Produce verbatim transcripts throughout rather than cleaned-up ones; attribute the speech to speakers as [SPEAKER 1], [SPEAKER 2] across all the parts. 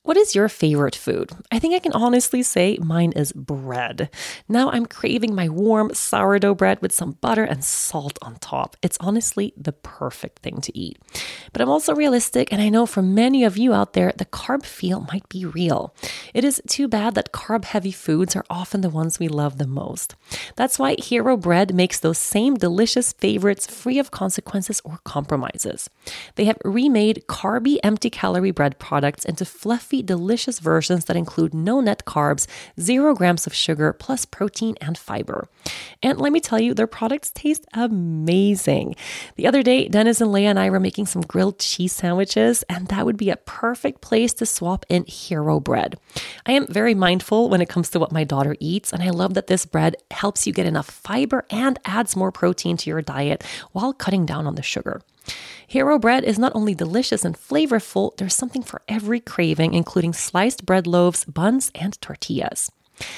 [SPEAKER 1] What is your favorite food? I think I can honestly say mine is bread. Now I'm craving my warm sourdough bread with some butter and salt on top. It's honestly the perfect thing to eat. But I'm also realistic, and I know for many of you out there, the carb feel might be real. It is too bad that carb-heavy foods are often the ones we love the most. That's why Hero Bread makes those same delicious favorites free of consequences or compromises. They have remade carby, empty-calorie bread products into fluffy, delicious versions that include no net carbs, zero grams of sugar, plus protein and fiber. And let me tell you, their products taste amazing. The other day, Dennis and Leah and I were making some grilled cheese sandwiches, and that would be a perfect place to swap in Hero Bread. I am very mindful when it comes to what my daughter eats, and I love that this bread helps you get enough fiber and adds more protein to your diet while cutting down on the sugar. Hero Bread is not only delicious and flavorful, there's something for every craving, including sliced bread loaves, buns, and tortillas.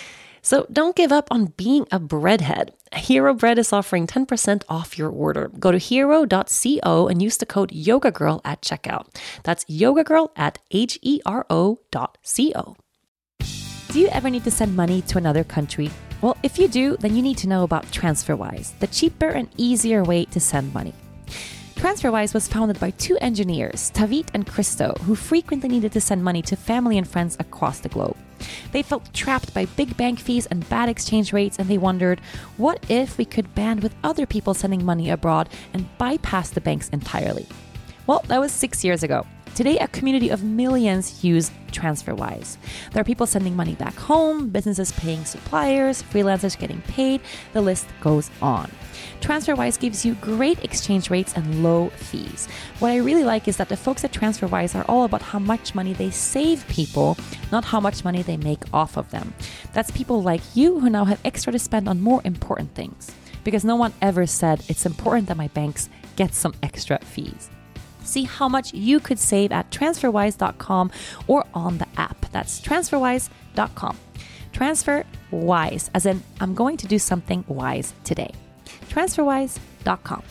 [SPEAKER 1] So don't give up on being a breadhead. Hero Bread is offering ten percent off your order. Go to hero dot co and use the code YogaGirl at checkout. That's YogaGirl at H E R O dot C O.
[SPEAKER 2] Do you ever need to send money to another country? Well, if you do, then you need to know about TransferWise, the cheaper and easier way to send money. TransferWise was founded by two engineers, Tavit and Christo, who frequently needed to send money to family and friends across the globe. They felt trapped by big bank fees and bad exchange rates, and they wondered, what if we could band with other people sending money abroad and bypass the banks entirely? Well, that was six years ago. Today, a community of millions use TransferWise. There are people sending money back home, businesses paying suppliers, freelancers getting paid, the list goes on. TransferWise gives you great exchange rates and low fees. What I really like is that the folks at TransferWise are all about how much money they save people, not how much money they make off of them. That's people like you who now have extra to spend on more important things. Because no one ever said it's important that my banks get some extra fees. See how much you could save at transferwise dot com or on the app. That's transferwise dot com. TransferWise, as in I'm going to do something wise today. transferwise dot com.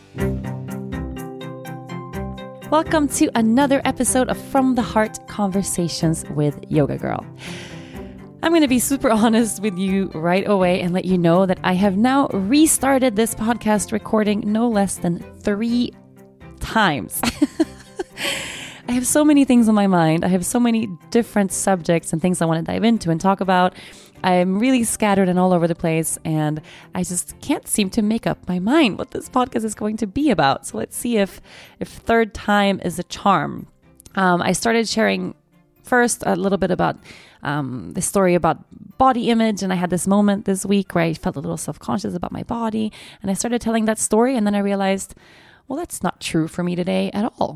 [SPEAKER 2] Welcome to another episode of From the Heart Conversations with Yoga Girl. I'm going to be super honest with you right away and let you know that I have now restarted this podcast recording no less than three times. I have so many things on my mind. I have so many different subjects and things I want to dive into and talk about. I'm really scattered and all over the place, and I just can't seem to make up my mind what this podcast is going to be about. So let's see if if third time is a charm. Um, I started sharing first a little bit about um, the story about body image, and I had this moment this week where I felt a little self-conscious about my body, and I started telling that story, and then I realized, well, that's not true for me today at all.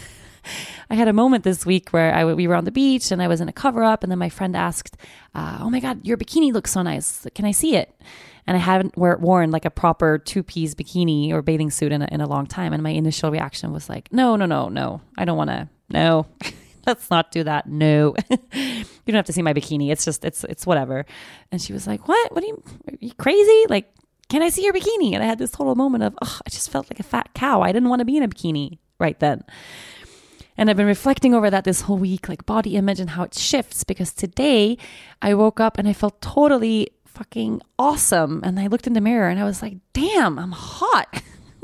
[SPEAKER 2] I had a moment this week where I, we were on the beach and I was in a cover-up, and then my friend asked, uh, oh my God, your bikini looks so nice. Can I see it? And I haven't wear, worn like a proper two-piece bikini or bathing suit in a, in a long time. And my initial reaction was like, no, no, no, no. I don't want to. No, let's not do that. No, you don't have to see my bikini. It's just, it's, it's whatever. And she was like, what? What are you, are you crazy? Like, can I see your bikini? And I had this total moment of, oh, I just felt like a fat cow. I didn't want to be in a bikini right then. And I've been reflecting over that this whole week, like body image and how it shifts, because today I woke up and I felt totally fucking awesome. And I looked in the mirror and I was like, damn, I'm hot.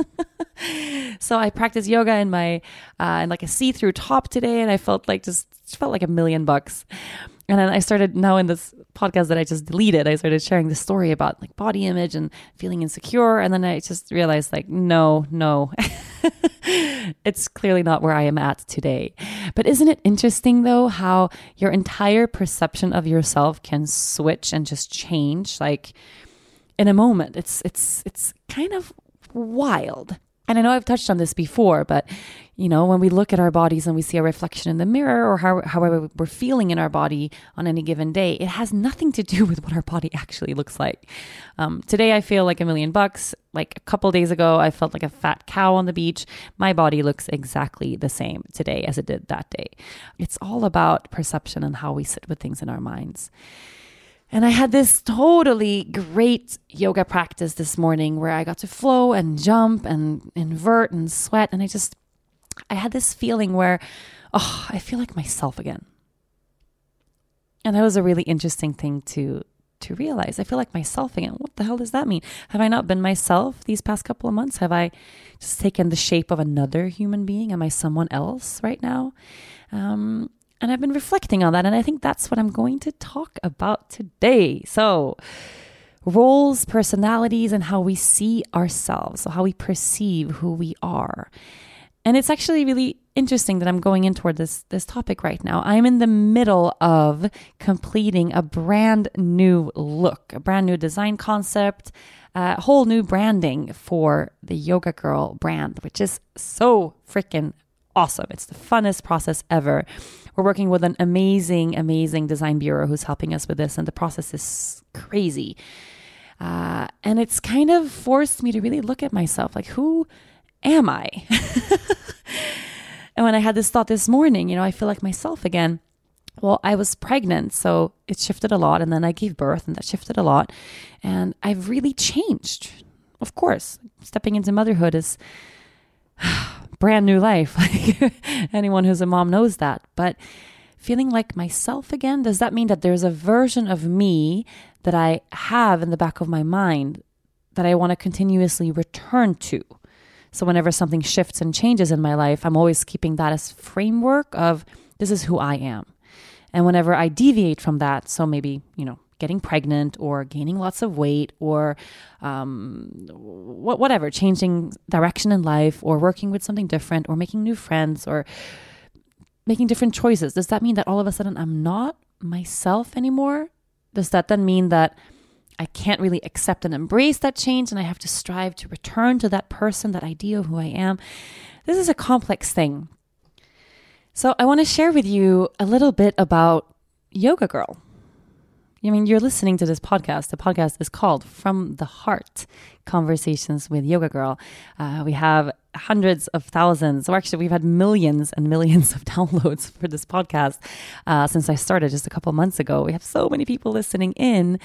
[SPEAKER 2] So I practiced yoga in my, uh, in like a see-through top today. And I felt like just felt like a million bucks. And then I started now in this podcast that I just deleted, I started sharing the story about like body image and feeling insecure. And then I just realized like, no, no, it's clearly not where I am at today. But isn't it interesting though, how your entire perception of yourself can switch and just change like in a moment? It's, it's, it's kind of wild. And I know I've touched on this before, but you know, when we look at our bodies and we see a reflection in the mirror or how, however we're feeling in our body on any given day, it has nothing to do with what our body actually looks like. Um, today, I feel like a million bucks. Like a couple days ago, I felt like a fat cow on the beach. My body looks exactly the same today as it did that day. It's all about perception and how we sit with things in our minds. And I had this totally great yoga practice this morning where I got to flow and jump and invert and sweat. And I just, I had this feeling where, oh, I feel like myself again. and that was a really interesting thing to to realize. I feel like myself again. What the hell does that mean? Have I not been myself these past couple of months? Have I just taken the shape of another human being? Am I someone else right now? Um, and I've been reflecting on that. And I think that's what I'm going to talk about today. So roles, personalities, and how we see ourselves. So how we perceive who we are. And it's actually really interesting that I'm going in toward this, this topic right now. I'm in the middle of completing a brand new look, a brand new design concept, a whole new branding for the Yoga Girl brand, which is so freaking awesome. It's the funnest process ever. We're working with an amazing, amazing design bureau who's helping us with this, and the process is crazy. Uh, and it's kind of forced me to really look at myself, like, who am I? And when I had this thought this morning, you know, I feel like myself again. Well, I was pregnant, so it shifted a lot. And then I gave birth, and that shifted a lot. And I've really changed. Of course, stepping into motherhood is brand new life. Anyone who's a mom knows that. But feeling like myself again, does that mean that there's a version of me that I have in the back of my mind that I want to continuously return to? So whenever something shifts and changes in my life, I'm always keeping that as framework of this is who I am. And whenever I deviate from that, so maybe, you know, getting pregnant or gaining lots of weight or um, wh- whatever, changing direction in life or working with something different or making new friends or making different choices, does that mean that all of a sudden I'm not myself anymore? Does that then mean that I can't really accept and embrace that change and I have to strive to return to that person, that idea of who I am? This is a complex thing. So I want to share with you a little bit about Yoga Girl. I mean, you're listening to this podcast. The podcast is called From the Heart, Conversations with Yoga Girl. Uh, we have hundreds of thousands, or actually we've had millions and millions of downloads for this podcast uh, since I started just a couple months ago. We have so many people listening in.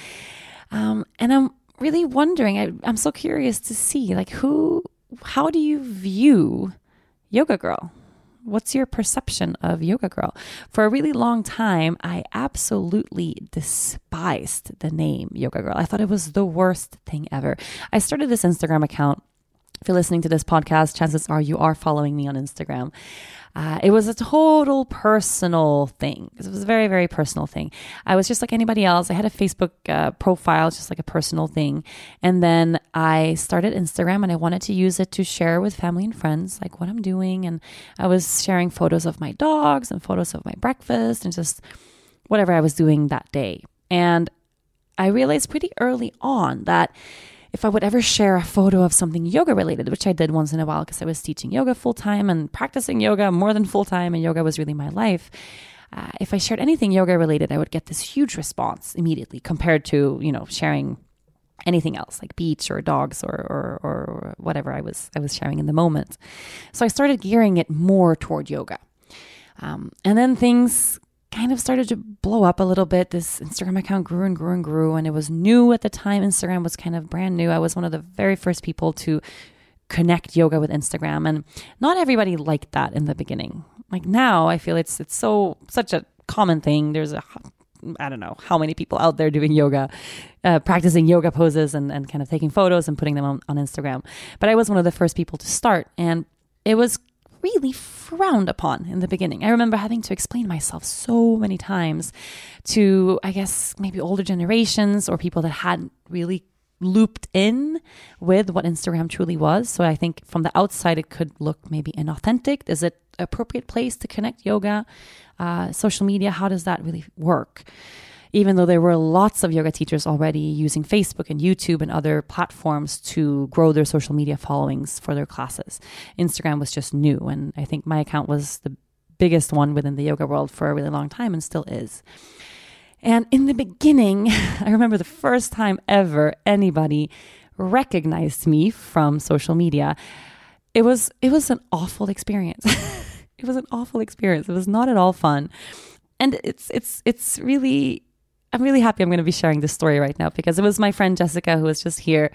[SPEAKER 2] Um, and I'm really wondering, I, I'm so curious to see, like, who, how do you view Yoga Girl? What's your perception of Yoga Girl? For a really long time, I absolutely despised the name Yoga Girl. I thought it was the worst thing ever. I started this Instagram account. If you're listening to this podcast, chances are you are following me on Instagram. Uh, it was a total personal thing. It was a very, very personal thing. I was just like anybody else. I had a Facebook uh, profile, just like a personal thing. And then I started Instagram and I wanted to use it to share with family and friends, like what I'm doing. And I was sharing photos of my dogs and photos of my breakfast and just whatever I was doing that day. And I realized pretty early on that if I would ever share a photo of something yoga related, which I did once in a while because I was teaching yoga full time and practicing yoga more than full time, and yoga was really my life. Uh, if I shared anything yoga related, I would get this huge response immediately compared to, you know, sharing anything else like beach or dogs or, or, or whatever I was, I was sharing in the moment. So I started gearing it more toward yoga. Um, and then things kind of started to blow up a little bit. This Instagram account grew and grew and grew, and it was new at the time. Instagram was kind of brand new. I was one of the very first people to connect yoga with Instagram, and not everybody liked that in the beginning. Like now, I feel it's it's so such a common thing. There's a I don't know how many people out there doing yoga, uh, practicing yoga poses and, and kind of taking photos and putting them on, on Instagram. But I was one of the first people to start, and it was really frowned upon in the beginning. I remember having to explain myself so many times to, I guess, maybe older generations or people that hadn't really looped in with what Instagram truly was. So I think from the outside, it could look maybe inauthentic. Is it an appropriate place to connect yoga? Uh, social media, how does that really work? Even though there were lots of yoga teachers already using Facebook and YouTube and other platforms to grow their social media followings for their classes. Instagram was just new. And I think my account was the biggest one within the yoga world for a really long time and still is. And in the beginning, I remember the first time ever anybody recognized me from social media. It was, it was an awful experience. It was an awful experience. It was not at all fun. And it's, it's, it's really... I'm really happy I'm going to be sharing this story right now because it was my friend Jessica who was just here.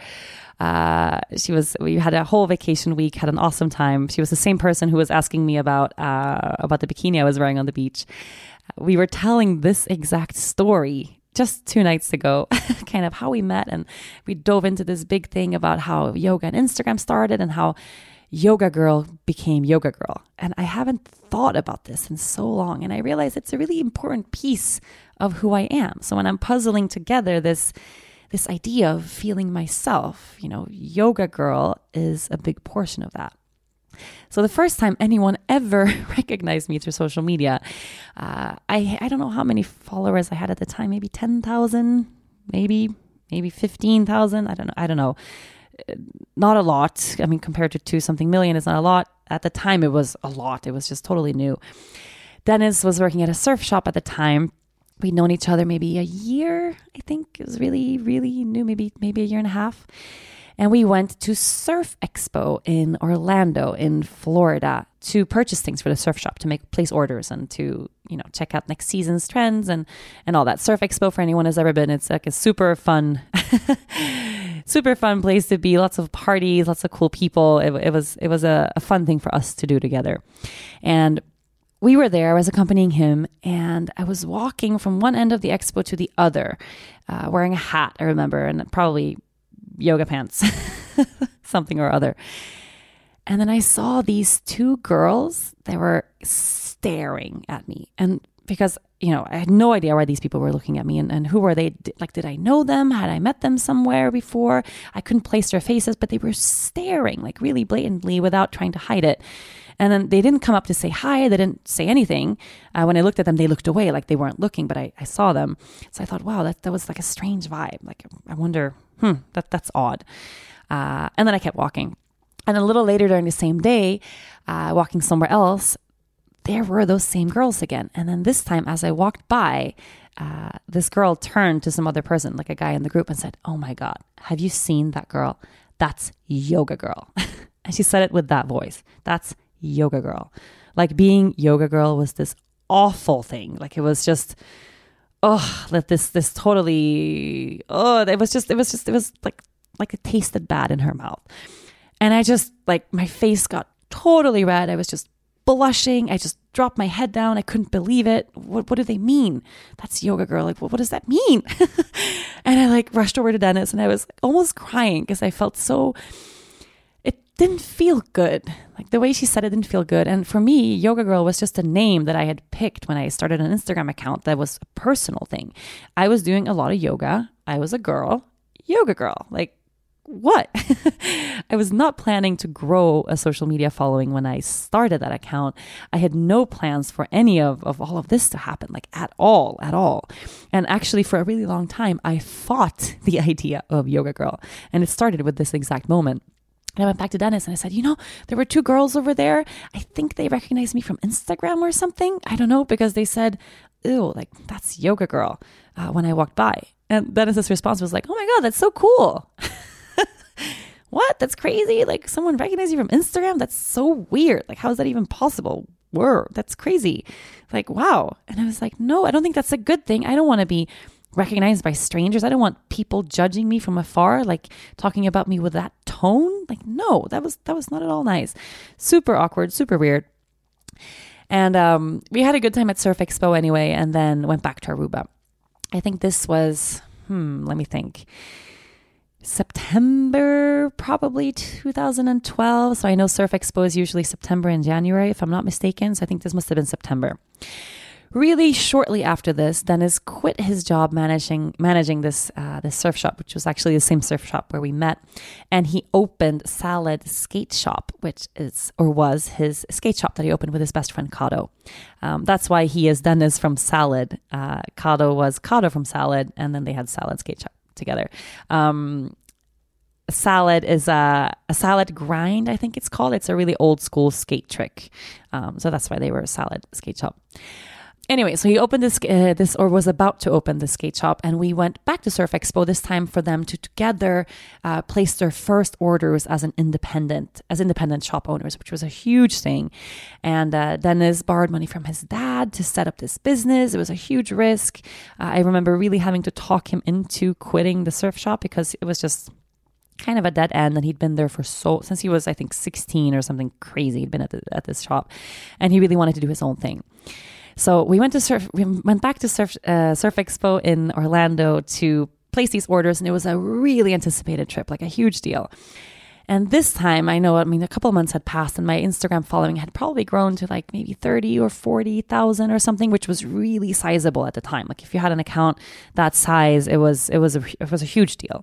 [SPEAKER 2] Uh, she was, we had a whole vacation week, had an awesome time. She was the same person who was asking me about, uh, about the bikini I was wearing on the beach. we were telling this exact story just two nights ago, kind of how we met. And we dove into this big thing about how yoga and Instagram started and how Yoga Girl became Yoga Girl. And I haven't thought about this in so long. And I realized it's a really important piece of who I am. So when I'm puzzling together this this idea of feeling myself, you know, Yoga Girl is a big portion of that. So the first time anyone ever recognized me through social media, uh, I I don't know how many followers I had at the time, maybe ten thousand, maybe, maybe fifteen thousand. I don't know. I don't know. Not a lot. I mean, compared to two something million, it's not a lot. At the time, it was a lot. It was just totally new. Dennis was working at a surf shop at the time. We'd known each other maybe a year, I think. It was really, really new, maybe maybe a year and a half. And we went to Surf Expo in Orlando in Florida to purchase things for the surf shop, to make place orders and to, you know, check out next season's trends and, and all that. Surf Expo, for anyone who's ever been, it's like a super fun, super fun place to be. Lots of parties, lots of cool people. It, it was it was a, a fun thing for us to do together. And we were there. I was accompanying him, and I was walking from one end of the expo to the other, uh, wearing a hat, I remember, and probably yoga pants, something or other. And then I saw these two girls that were staring at me. And because, you know, I had no idea why these people were looking at me and, and who were they? Like, did I know them? Had I met them somewhere before? I couldn't place their faces, but they were staring like really blatantly without trying to hide it. And then they didn't come up to say hi. They didn't say anything. Uh, when I looked at them, they looked away like they weren't looking, but I, I saw them. So I thought, wow, that, that was like a strange vibe. Like, I wonder, hmm, that that's odd. Uh, and then I kept walking. And a little later during the same day, uh, walking somewhere else, there were those same girls again. And then this time, as I walked by, uh, this girl turned to some other person, like a guy in the group, and said, "Oh my God, have you seen that girl? That's Yoga Girl." And she said it with that voice. That's Yoga Girl. Like, being Yoga Girl was this awful thing. Like, it was just, oh, that this this totally, oh, it was just, it was just, it was like, like it tasted bad in her mouth. And I just, like, my face got totally red. I was just blushing. I just dropped my head down. I couldn't believe it. What what do they mean? That's Yoga Girl. Like, what, what does that mean? And I like rushed over to Dennis, and I was almost crying because I felt so, it didn't feel good. Like, the way she said it didn't feel good. And for me, Yoga Girl was just a name that I had picked when I started an Instagram account that was a personal thing. I was doing a lot of yoga. I was a girl. Yoga Girl. Like, what? I was not planning to grow a social media following when I started that account. I had no plans for any of, of all of this to happen, like at all, at all. And actually, for a really long time, I fought the idea of Yoga Girl. And it started with this exact moment. And I went back to Dennis and I said, you know, there were two girls over there. I think they recognized me from Instagram or something. I don't know, because they said, ew, like, that's Yoga Girl, uh, when I walked by. And Dennis's response was like, oh my God, that's so cool. What? That's crazy. Like, someone recognized you from Instagram? That's so weird. Like, how is that even possible? Whoa, that's crazy. Like, wow. And I was like, no, I don't think that's a good thing. I don't want to be recognized by strangers. I don't want people judging me from afar, like talking about me with that tone. Like, no, that was, that was not at all nice. Super awkward, super weird. And um, we had a good time at Surf Expo anyway, and then went back to Aruba. I think this was, hmm, let me think. September, probably two thousand twelve. So I know Surf Expo is usually September and January, if I'm not mistaken. So I think this must have been September. Really shortly after this, Dennis quit his job managing managing this uh, this surf shop, which was actually the same surf shop where we met, and he opened Salad Skate Shop, which is or was his skate shop that he opened with his best friend Kado. Um, that's why he is Dennis from Salad. Uh, Kado was Kado from Salad, and then they had Salad Skate Shop together. Um, salad is a, a salad grind, I think it's called. It's a really old school skate trick. Um, so that's why they were a Salad Skate Shop. Anyway, so he opened this, uh, this or was about to open the skate shop, and we went back to Surf Expo this time for them to together uh, place their first orders as an independent, as independent shop owners, which was a huge thing. And uh, Dennis borrowed money from his dad to set up this business. It was a huge risk. Uh, I remember really having to talk him into quitting the surf shop because it was just kind of a dead end, and he'd been there for so since he was, I think, sixteen or something crazy. He'd been at the, at this shop, and he really wanted to do his own thing. So we went to surf, we went back to Surf, uh, Surf Expo in Orlando to place these orders, and it was a really anticipated trip, like a huge deal. And this time, I know, I mean, a couple of months had passed and my Instagram following had probably grown to like maybe thirty or forty thousand or something, which was really sizable at the time. Like if you had an account that size, it was, it was a, it was a huge deal.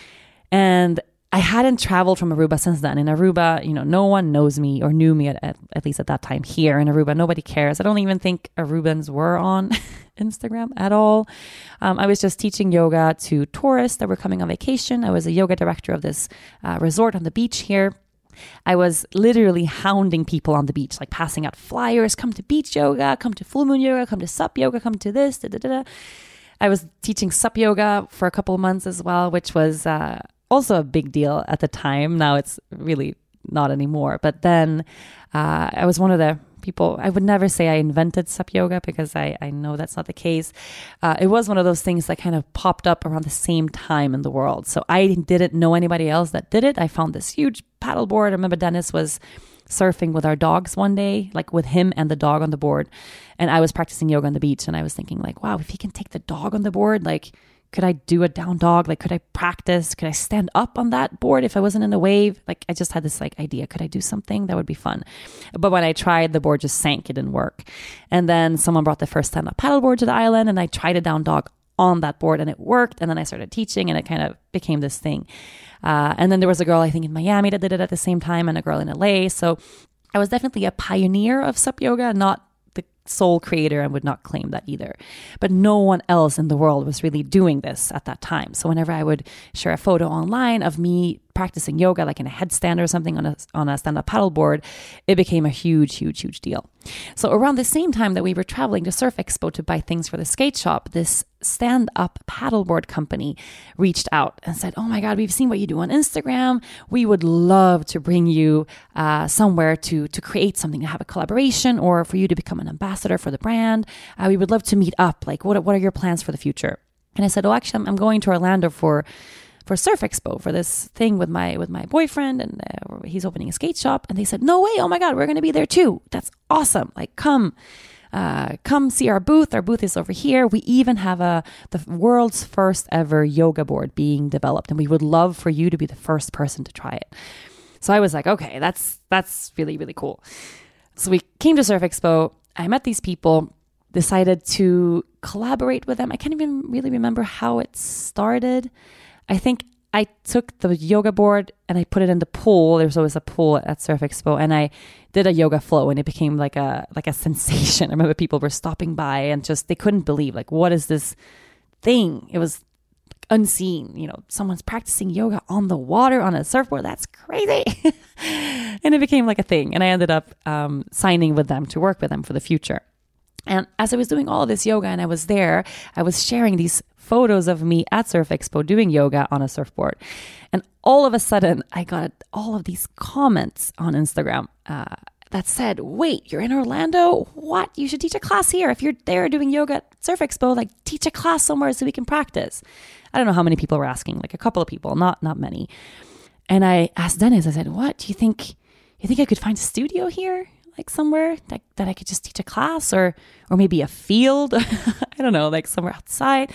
[SPEAKER 2] And I hadn't traveled from Aruba since then. In Aruba, you know, no one knows me or knew me at, at, at least at that time here in Aruba. Nobody cares. I don't even think Arubans were on Instagram at all. Um, I was just teaching yoga to tourists that were coming on vacation. I was a yoga director of this uh, resort on the beach here. I was literally hounding people on the beach, like passing out flyers, come to beach yoga, come to full moon yoga, come to sup yoga, come to this, da da da. I was teaching sup yoga for a couple of months as well, which was uh, also a big deal at the time. Now it's really not anymore. But then uh, I was one of the people, I would never say I invented sup yoga because I, I know that's not the case. Uh, it was one of those things that kind of popped up around the same time in the world. So I didn't know anybody else that did it. I found this huge paddleboard. I remember Dennis was surfing with our dogs one day, like with him and the dog on the board. And I was practicing yoga on the beach. And I was thinking like, wow, if he can take the dog on the board, like, could I do a down dog? Like, could I practice? Could I stand up on that board if I wasn't in the wave? Like, I just had this like idea. Could I do something that would be fun? But when I tried, the board just sank. It didn't work. And then someone brought the first stand-up paddleboard to the island, and I tried a down dog on that board, and it worked. And then I started teaching, and it kind of became this thing. Uh, and then there was a girl, I think, in Miami that did it at the same time, and a girl in L A. So I was definitely a pioneer of sup yoga, not the sole creator, and would not claim that either. But no one else in the world was really doing this at that time. So whenever I would share a photo online of me practicing yoga, like in a headstand or something on a, on a stand-up paddleboard, it became a huge, huge, huge deal. So around the same time that we were traveling to Surf Expo to buy things for the skate shop, this stand-up paddleboard company reached out and said, oh my God, we've seen what you do on Instagram. We would love to bring you uh, somewhere to, to create something, to have a collaboration, or for you to become an ambassador for the brand. Uh, we would love to meet up. Like, what, what are your plans for the future? And I said, oh, actually, I'm, I'm going to Orlando for for Surf Expo, for this thing with my with my boyfriend, and uh, he's opening a skate shop. And they said, no way, oh my God, we're going to be there too. That's awesome. Like, come, uh, come see our booth. Our booth is over here. We even have a the world's first ever yoga board being developed, and we would love for you to be the first person to try it. So I was like, okay, that's that's really, really cool. So we came to Surf Expo. I met these people, decided to collaborate with them. I can't even really remember how it started. I think I took the yoga board and I put it in the pool. There's always a pool at Surf Expo, and I did a yoga flow, and it became like a like a sensation. I remember people were stopping by and just, they couldn't believe, like, what is this thing? It was unseen, you know, someone's practicing yoga on the water on a surfboard. That's crazy. And it became like a thing. And I ended up um, signing with them to work with them for the future. And as I was doing all of this yoga and I was there, I was sharing these photos of me at Surf Expo doing yoga on a surfboard. And all of a sudden, I got all of these comments on Instagram uh, that said, wait, you're in Orlando? What? You should teach a class here. If you're there doing yoga at Surf Expo, like, teach a class somewhere so we can practice. I don't know how many people were asking, like a couple of people, not not many. And I asked Dennis, I said, what? Do you think, you think I could find a studio here? Like somewhere that, that I could just teach a class, or or maybe a field, I don't know, like somewhere outside.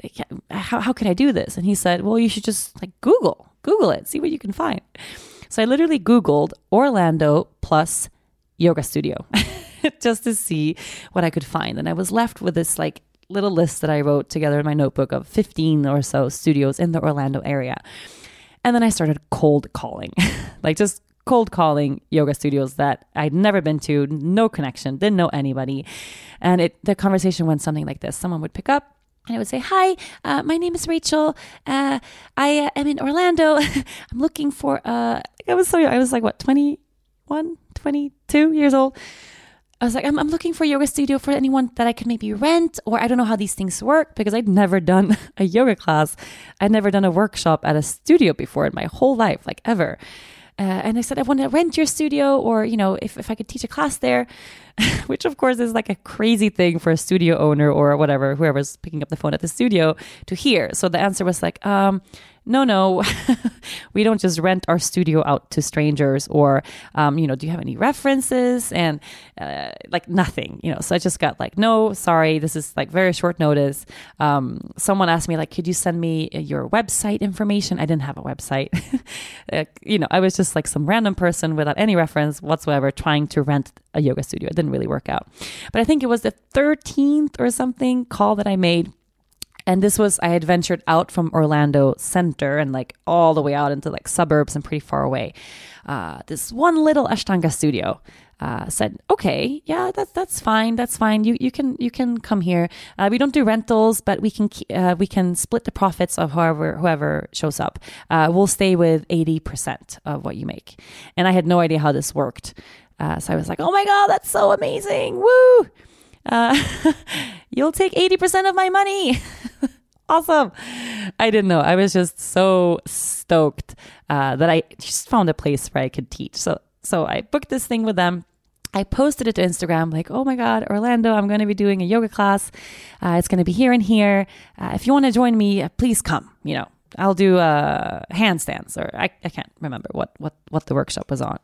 [SPEAKER 2] How how could I do this? And he said, well, you should just like Google, Google it, see what you can find. So I literally Googled Orlando plus yoga studio just to see what I could find. And I was left with this like little list that I wrote together in my notebook of fifteen or so studios in the Orlando area. And then I started cold calling, like just cold calling yoga studios that I'd never been to, no connection, didn't know anybody. And it the conversation went something like this. Someone would pick up and I would say, hi, uh, my name is Rachel. Uh, I uh, am in Orlando. I'm looking for, uh, I was so young. I was like, what, twenty-one, twenty-two years old. I was like, I'm, I'm looking for a yoga studio for anyone that I could maybe rent, or I don't know how these things work because I'd never done a yoga class. I'd never done a workshop at a studio before in my whole life, like ever. Uh, and I said, I want to rent your studio, or, you know, if, if I could teach a class there. which of course is like a crazy thing for a studio owner or whatever, whoever's picking up the phone at the studio to hear. So the answer was like, um, no, no, we don't just rent our studio out to strangers, or, um, you know, do you have any references? And uh, like nothing, you know, so I just got like, no, sorry, this is like very short notice. Um, someone asked me like, could you send me your website information? I didn't have a website. uh, you know, I was just like some random person without any reference whatsoever trying to rent a yoga studio. It didn't really work out. But I think it was the thirteenth or something call that I made. And this was, I had ventured out from Orlando Center and like all the way out into like suburbs and pretty far away. Uh, this one little Ashtanga studio uh, said, okay, yeah, that's that's fine. That's fine. You you can you can come here. Uh, we don't do rentals, but we can uh, we can split the profits of whoever whoever shows up. Uh, we'll stay with eighty percent of what you make. And I had no idea how this worked. Uh, so I was like, oh my God, that's so amazing. Woo! Uh, you'll take eighty percent of my money. Awesome. I didn't know. I was just so stoked uh, that I just found a place where I could teach. So, so I booked this thing with them. I posted it to Instagram like, oh my God, Orlando, I'm going to be doing a yoga class. Uh, it's going to be here and here. Uh, if you want to join me, uh, please come. You know, I'll do uh, handstands, or I, I can't remember what, what, what the workshop was on.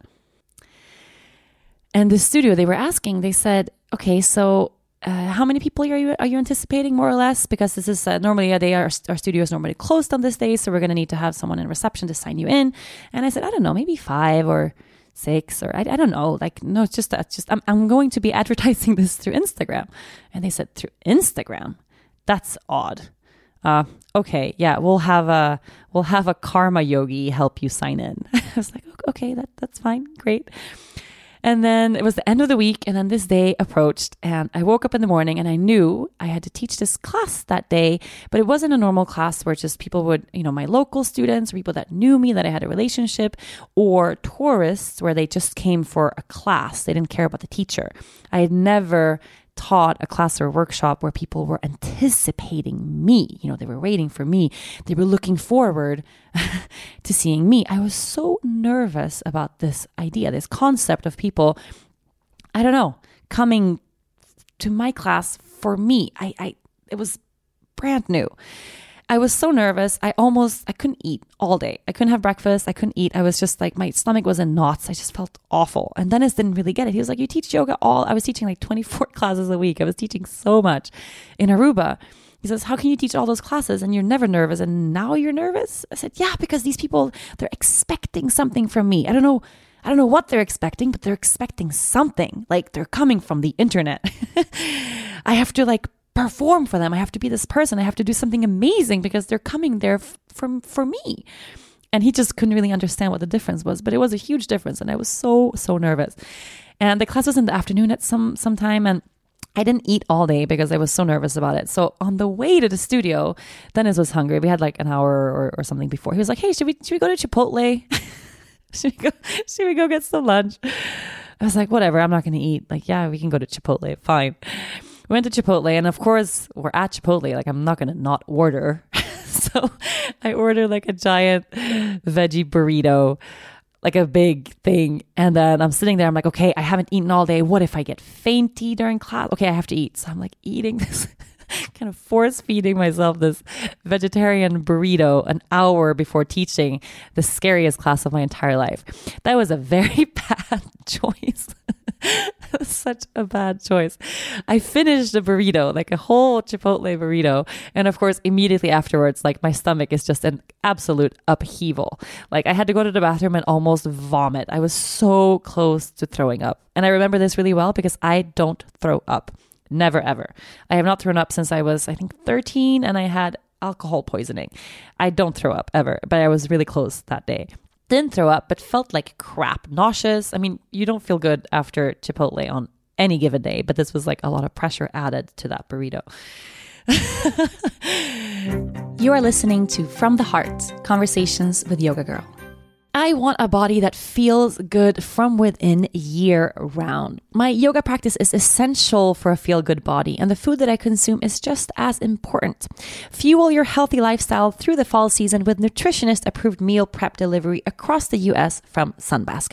[SPEAKER 2] And the studio, they were asking, they said, okay, so uh, how many people are you are you anticipating, more or less? Because this is uh, normally a day, our, our studio is normally closed on this day, so we're going to need to have someone in reception to sign you in. And I said, I don't know, maybe five or six, or I, I don't know. Like, no, it's just, it's just I'm, I'm going to be advertising this through Instagram. And they said, through Instagram? That's odd. Uh, okay, yeah, we'll have a we'll have a karma yogi help you sign in. I was like, okay, that that's fine, great. And then it was the end of the week, and then this day approached, and I woke up in the morning and I knew I had to teach this class that day, but it wasn't a normal class where just people would, you know, my local students, or people that knew me, that I had a relationship, or tourists where they just came for a class. They didn't care about the teacher. I had never taught a class or a workshop where people were anticipating me. You know, they were waiting for me. They were looking forward to seeing me. I was so nervous about this idea, this concept of people, I don't know, coming to my class for me. I, I, it was brand new. I was so nervous. I almost, I couldn't eat all day. I couldn't have breakfast. I couldn't eat. I was just like, my stomach was in knots. I just felt awful. And Dennis didn't really get it. He was like, you teach yoga all, I was teaching like twenty-four classes a week. I was teaching so much in Aruba. He says, how can you teach all those classes and you're never nervous? And now you're nervous? I said, yeah, because these people, they're expecting something from me. I don't know. I don't know what they're expecting, but they're expecting something. Like they're coming from the internet. I have to like perform for them. I have to be this person. I have to do something amazing because they're coming there f- from for me. And he just couldn't really understand what the difference was, but it was a huge difference. And I was so, so nervous. And the class was in the afternoon at some, some time. And I didn't eat all day because I was so nervous about it. So on the way to the studio, Dennis was hungry. We had like an hour or, or something before. He was like, hey, should we, should we go to Chipotle? should we go, should we go get some lunch? I was like, whatever, I'm not going to eat. Like, yeah, we can go to Chipotle. Fine. We went to Chipotle, and of course, we're at Chipotle. Like, I'm not going to not order. So I ordered like a giant veggie burrito, like a big thing. And then I'm sitting there. I'm like, okay, I haven't eaten all day. What if I get fainty during class? Okay, I have to eat. So I'm like eating this, kind of force feeding myself this vegetarian burrito an hour before teaching the scariest class of my entire life. That was a very bad choice. Such a bad choice. I finished the burrito, like a whole Chipotle burrito. And of course, immediately afterwards, like my stomach is just an absolute upheaval. Like I had to go to the bathroom and almost vomit. I was so close to throwing up. And I remember this really well because I don't throw up. Never, ever. I have not thrown up since I was, I think, thirteen, and I had alcohol poisoning. I don't throw up ever, but I was really close that day. Didn't throw up, but felt like crap, nauseous. I mean, you don't feel good after Chipotle on any given day, but this was like a lot of pressure added to that burrito.
[SPEAKER 3] You are listening to From the Heart, Conversations with Yoga Girl.
[SPEAKER 2] I want a body that feels good from within year round. My yoga practice is essential for a feel-good body, and the food that I consume is just as important. Fuel your healthy lifestyle through the fall season with nutritionist-approved meal prep delivery across the U S from Sunbasket.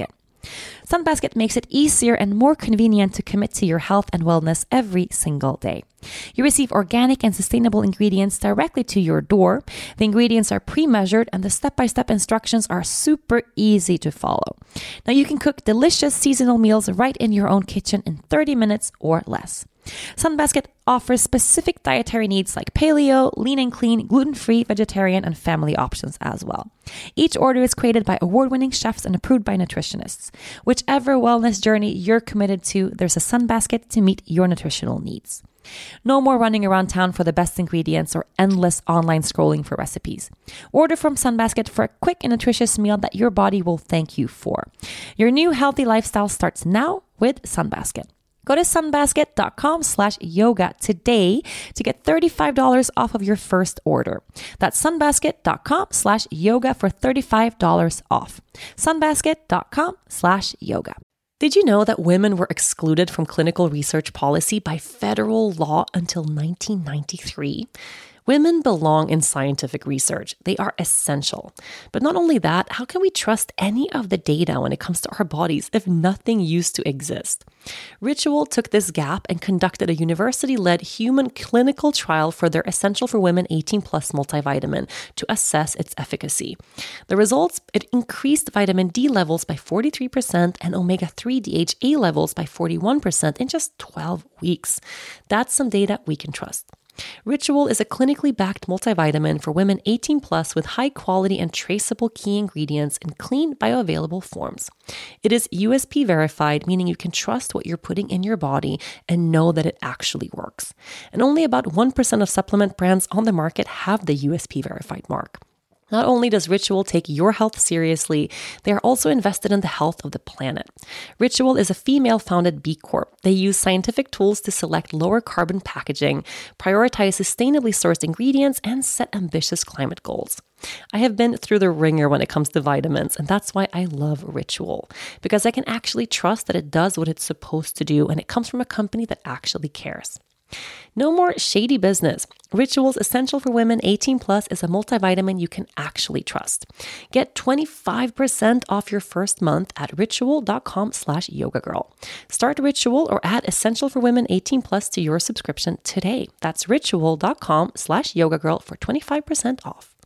[SPEAKER 2] Sunbasket makes it easier and more convenient to commit to your health and wellness every single day. You receive organic and sustainable ingredients directly to your door. The ingredients are pre-measured and the step-by-step instructions are super easy to follow. Now you can cook delicious seasonal meals right in your own kitchen in thirty minutes or less. Sunbasket offers specific dietary needs like paleo, lean and clean, gluten-free, vegetarian, and family options as well. Each order is created by award-winning chefs and approved by nutritionists. Whichever wellness journey you're committed to, there's a Sunbasket to meet your nutritional needs. No more running around town for the best ingredients or endless online scrolling for recipes. Order from Sunbasket for a quick and nutritious meal that your body will thank you for. Your new healthy lifestyle starts now with Sunbasket. Go to sunbasket.com slash yoga today to get thirty-five dollars off of your first order. That's sunbasket.com slash yoga for thirty-five dollars off. Sunbasket.com slash yoga.
[SPEAKER 1] Did you know that women were excluded from clinical research policy by federal law until nineteen ninety-three? Women belong in scientific research. They are essential. But not only that, how can we trust any of the data when it comes to our bodies if nothing used to exist? Ritual took this gap and conducted a university-led human clinical trial for their Essential for Women eighteen plus multivitamin to assess its efficacy. The results, it increased vitamin D levels by forty-three percent and omega three D H A levels by forty-one percent in just twelve weeks. That's some data we can trust. Ritual is a clinically backed multivitamin for women eighteen plus with high quality and traceable key ingredients in clean bioavailable forms. It is U S P verified, meaning you can trust what you're putting in your body and know that it actually works. And only about one percent of supplement brands on the market have the U S P verified mark. Not only does Ritual take your health seriously, they are also invested in the health of the planet. Ritual is a female-founded B Corp. They use scientific tools to select lower carbon packaging, prioritize sustainably sourced ingredients, and set ambitious climate goals. I have been through the ringer when it comes to vitamins, and that's why I love Ritual, because I can actually trust that it does what it's supposed to do, and it comes from a company that actually cares. No more shady business. Ritual's Essential for Women eighteen plus is a multivitamin you can actually trust. Get twenty-five percent off your first month at ritual.com slash yoga girl. Start Ritual or add Essential for Women eighteen plus to your subscription today. That's ritual.com slash yoga girl for twenty-five percent off.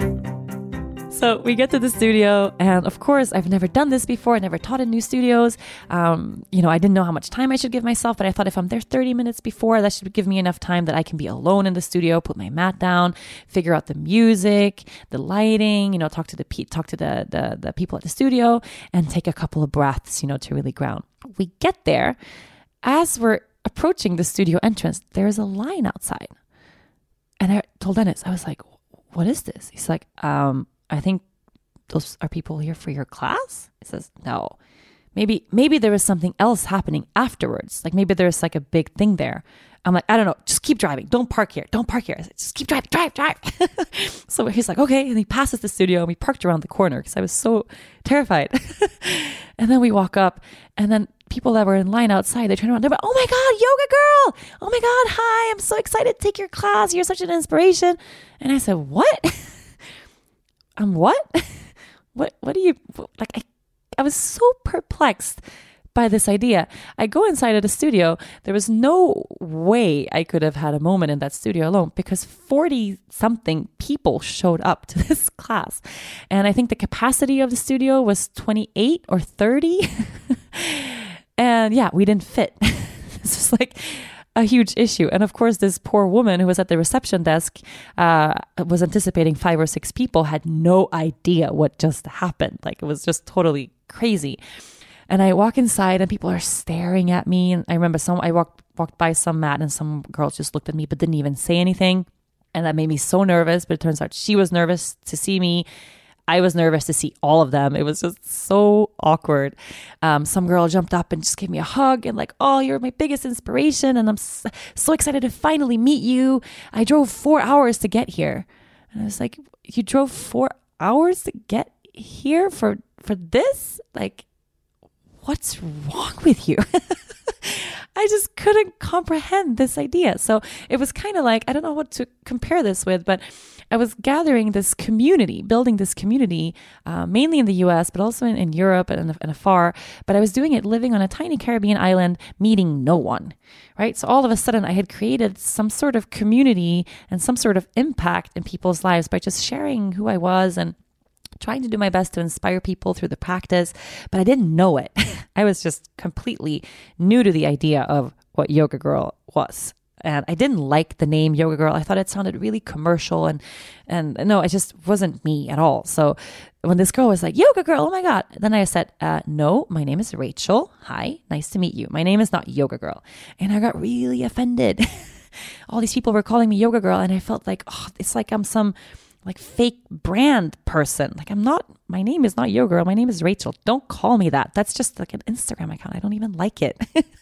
[SPEAKER 2] So we get to the studio, and of course, I've never done this before. I never taught in new studios. Um, you know, I didn't know how much time I should give myself, but I thought if I'm there thirty minutes before, that should give me enough time that I can be alone in the studio, put my mat down, figure out the music, the lighting, you know, talk to the talk to the, the the people at the studio, and take a couple of breaths, you know, to really ground. We get there. As we're approaching the studio entrance, there's a line outside. And I told Dennis, I was like, what is this? He's like, um, I think those are people here for your class. He says, no, maybe, maybe there is something else happening afterwards. Like maybe there's like a big thing there. I'm like, I don't know. Just keep driving. Don't park here. Don't park here. I said, just keep driving, drive, drive. So he's like, okay. And he passes the studio and we parked around the corner because I was so terrified. And then we walk up, and then people that were in line outside, they turn around. They're like, oh my God, yoga girl. Oh my God. Hi. I'm so excited to take your class. You're such an inspiration. And I said, what? Um, what? what, what do you, like, I, I was so perplexed by this idea. I go inside of the studio. There was no way I could have had a moment in that studio alone because forty something people showed up to this class. And I think the capacity of the studio was twenty-eight or thirty. And yeah, we didn't fit. This was like a huge issue. And of course, this poor woman who was at the reception desk uh, was anticipating five or six people, had no idea what just happened. Like it was just totally crazy. And I walk inside and people are staring at me. And I remember some, I walked, walked by some mat and some girls just looked at me, but didn't even say anything. And that made me so nervous, but it turns out she was nervous to see me. I was nervous to see all of them. It was just so awkward. Um, some girl jumped up and just gave me a hug and like, oh, you're my biggest inspiration. And I'm so, so excited to finally meet you. I drove four hours to get here. And I was like, you drove four hours to get here for, for this? Like, what's wrong with you? I just couldn't comprehend this idea. So it was kind of like, I don't know what to compare this with, but I was gathering this community, building this community, uh, mainly in the U S, but also in, in Europe and, and afar. But I was doing it living on a tiny Caribbean island, meeting no one, right? So all of a sudden I had created some sort of community and some sort of impact in people's lives by just sharing who I was and trying to do my best to inspire people through the practice, but I didn't know it. I was just completely new to the idea of what Yoga Girl was. And I didn't like the name Yoga Girl. I thought it sounded really commercial and, and no, it just wasn't me at all. So when this girl was like, Yoga Girl, oh my God. Then I said, uh, no, my name is Rachel. Hi, nice to meet you. My name is not Yoga Girl. And I got really offended. All these people were calling me Yoga Girl. And I felt like, oh, it's like I'm some like fake brand person. Like I'm not, my name is not Yoga Girl. My name is Rachel. Don't call me that. That's just like an Instagram account. I don't even like it.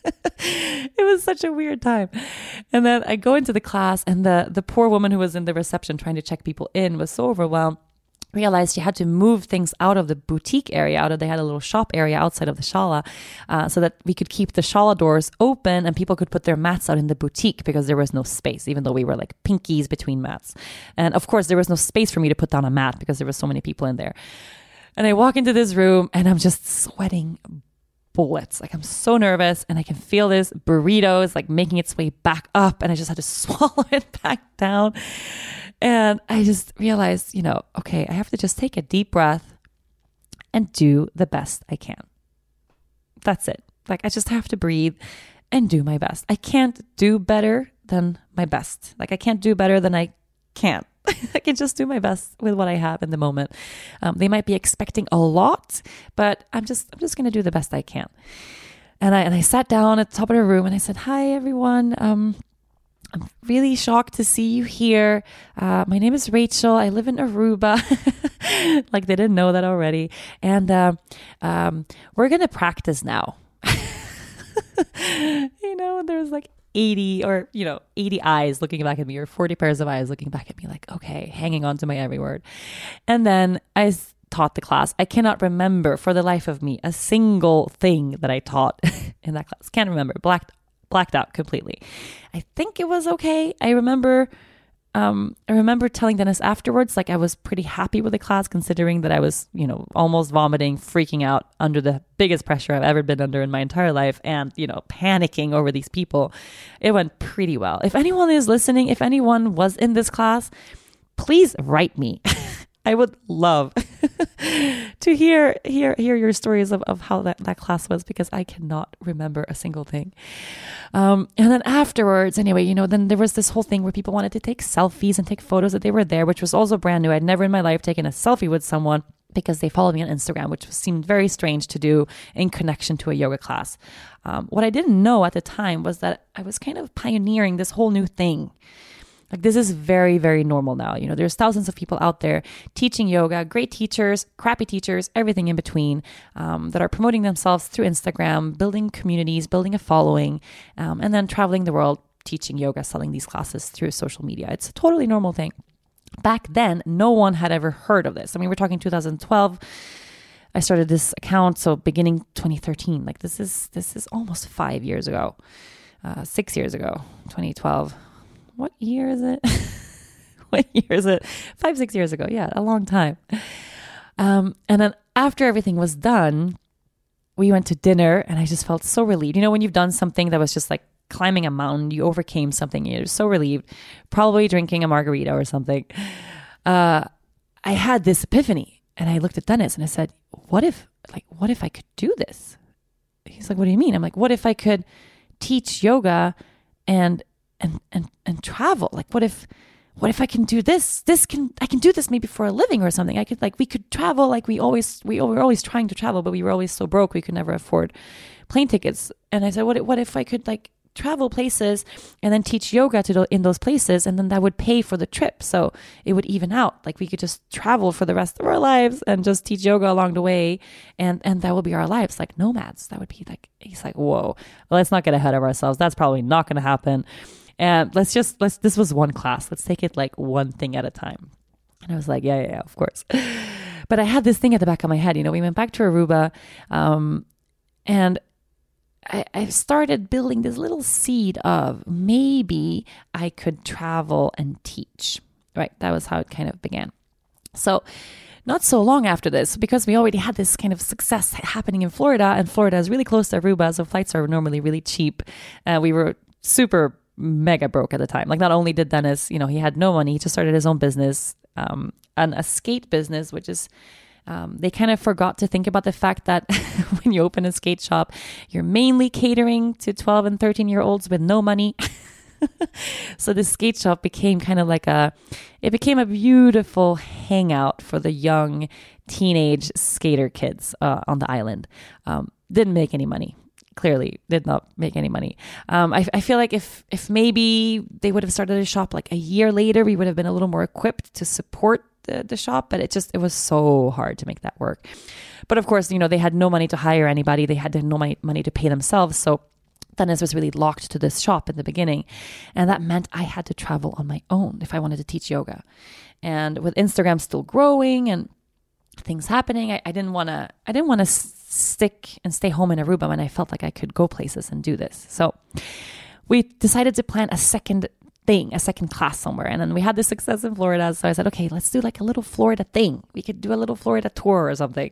[SPEAKER 2] It was such a weird time. And then I go into the class and the, the poor woman who was in the reception trying to check people in was so overwhelmed. Realized she had to move things out of the boutique area, out of, they had a little shop area outside of the shala, uh, so that we could keep the shala doors open and people could put their mats out in the boutique because there was no space, even though we were like pinkies between mats. And of course, there was no space for me to put down a mat because there were so many people in there. And I walk into this room and I'm just sweating bullets. Like I'm so nervous and I can feel this burrito is like making its way back up and I just had to swallow it back down. And I just realized, you know, okay, I have to just take a deep breath and do the best I can. That's it. Like I just have to breathe and do my best. I can't do better than my best. Like I can't do better than I can't. I can just do my best with what I have in the moment. Um, they might be expecting a lot, but I'm just I'm just going to do the best I can. And I and I sat down at the top of the room and I said, "Hi everyone. Um, I'm really shocked to see you here. Uh, my name is Rachel. I live in Aruba." Like they didn't know that already. And uh, um, we're going to practice now. You know, there's like eighty or, you know, eighty eyes looking back at me or forty pairs of eyes looking back at me like, okay, hanging on to my every word. And then I taught the class. I cannot remember for the life of me a single thing that I taught in that class. Can't remember. Blacked blacked out completely. I think it was okay. I remember um, I remember telling Dennis afterwards, like I was pretty happy with the class considering that I was, you know, almost vomiting, freaking out under the biggest pressure I've ever been under in my entire life and, you know, panicking over these people. It went pretty well. If anyone is listening, if anyone was in this class, please write me. I would love to hear hear hear your stories of, of how that, that class was because I cannot remember a single thing. Um, and then afterwards, anyway, you know, then there was this whole thing where people wanted to take selfies and take photos that they were there, which was also brand new. I'd never in my life taken a selfie with someone because they followed me on Instagram, which seemed very strange to do in connection to a yoga class. Um, what I didn't know at the time was that I was kind of pioneering this whole new thing. Like this is very, very normal now. You know, there's thousands of people out there teaching yoga, great teachers, crappy teachers, everything in between, um, that are promoting themselves through Instagram, building communities, building a following, um, and then traveling the world, teaching yoga, selling these classes through social media. It's a totally normal thing. Back then, no one had ever heard of this. I mean, we're talking two thousand twelve. I started this account, so beginning twenty thirteen. Like this is this is almost five years ago, uh, six years ago, twenty twelve. What year is it? What year is it? Five, six years ago. Yeah, a long time. Um, and then after everything was done, we went to dinner and I just felt so relieved. You know, when you've done something that was just like climbing a mountain, you overcame something, you're so relieved, probably drinking a margarita or something. Uh, I had this epiphany and I looked at Dennis and I said, what if, like, what if I could do this? He's like, what do you mean? I'm like, what if I could teach yoga and And, and and travel? Like what if what if I can do this this can I can do this maybe for a living or something. I could like we could travel like we always we were always trying to travel, but we were always so broke we could never afford plane tickets. And I said, what what if I could like travel places and then teach yoga to the, in those places, and then that would pay for the trip, so it would even out. Like we could just travel for the rest of our lives and just teach yoga along the way, and and that would be our lives, like nomads. That would be like, he's like, whoa, let's not get ahead of ourselves. That's probably not going to happen. And let's just, let's, this was one class. Let's take it like one thing at a time. And I was like, yeah, yeah, yeah, of course. But I had this thing at the back of my head, you know, we went back to Aruba, um, and I, I started building this little seed of maybe I could travel and teach, right? That was how it kind of began. So not so long after this, because we already had this kind of success happening in Florida, and Florida is really close to Aruba, so flights are normally really cheap. Uh, we were super mega broke at the time. Like, not only did Dennis, you know, he had no money, he just started his own business, um, and a skate business, which is, um, they kind of forgot to think about the fact that when you open a skate shop, you're mainly catering to twelve and thirteen year olds with no money. So the skate shop became kind of like a, it became a beautiful hangout for the young teenage skater kids uh, on the island. Um, didn't make any money. Clearly did not make any money. Um, I, I feel like if if maybe they would have started a shop like a year later, we would have been a little more equipped to support the, the shop, but it just, it was so hard to make that work. But of course, you know, they had no money to hire anybody. They had no money, money to pay themselves. So Dennis was really locked to this shop in the beginning. And that meant I had to travel on my own if I wanted to teach yoga. And with Instagram still growing and things happening, I, I didn't want to, I didn't want to stick and stay home in Aruba when I felt like I could go places and do this. So we decided to plan a second thing, a second class somewhere. And then we had this success in Florida. So I said, okay, let's do like a little Florida thing. We could do a little Florida tour or something.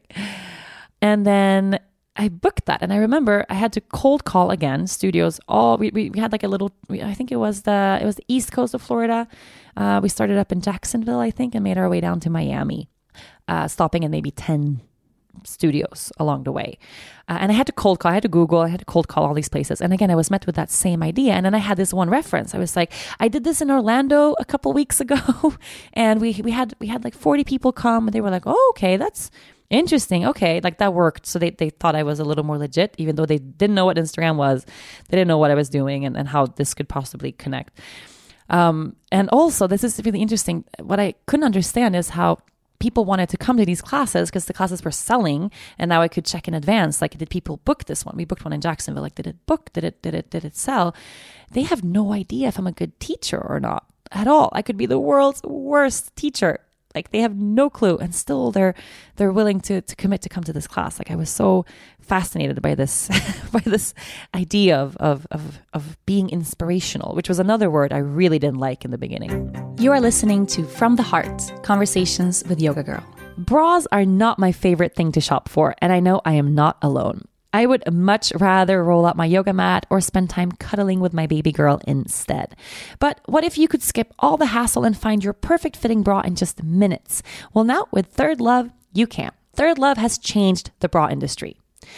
[SPEAKER 2] And then I booked that. And I remember I had to cold call again studios. All we, we, we had like a little, we, I think it was the, it was the east coast of Florida. Uh, we started up in Jacksonville, I think, and made our way down to Miami, uh, stopping in maybe ten studios along the way. Uh, and I had to cold call, I had to Google, I had to cold call all these places. And again, I was met with that same idea. And then I had this one reference. I was like, I did this in Orlando a couple weeks ago. And we, we had, we had like forty people come, and they were like, oh, okay, that's interesting. Okay. Like, that worked. So they, they thought I was a little more legit, even though they didn't know what Instagram was. They didn't know what I was doing and, and how this could possibly connect. Um, and also, this is really interesting. What I couldn't understand is how people wanted to come to these classes, because the classes were selling, and now I could check in advance. Like, did people book this one? We booked one in Jacksonville. Like, did it book? Did it, did it, did it sell? They have no idea if I'm a good teacher or not at all. I could be the world's worst teacher. Like, they have no clue, and still they're they're willing to to commit to come to this class. Like, I was so fascinated by this by this idea of of of of being inspirational, which was another word I really didn't like in the beginning.
[SPEAKER 3] You are listening to From the Heart, Conversations with Yoga Girl.
[SPEAKER 2] Bras are not my favorite thing to shop for, and I know I am not alone. I would much rather roll out my yoga mat or spend time cuddling with my baby girl instead. But what if you could skip all the hassle and find your perfect fitting bra in just minutes? Well, now with Third Love, you can. Third Love has changed the bra industry.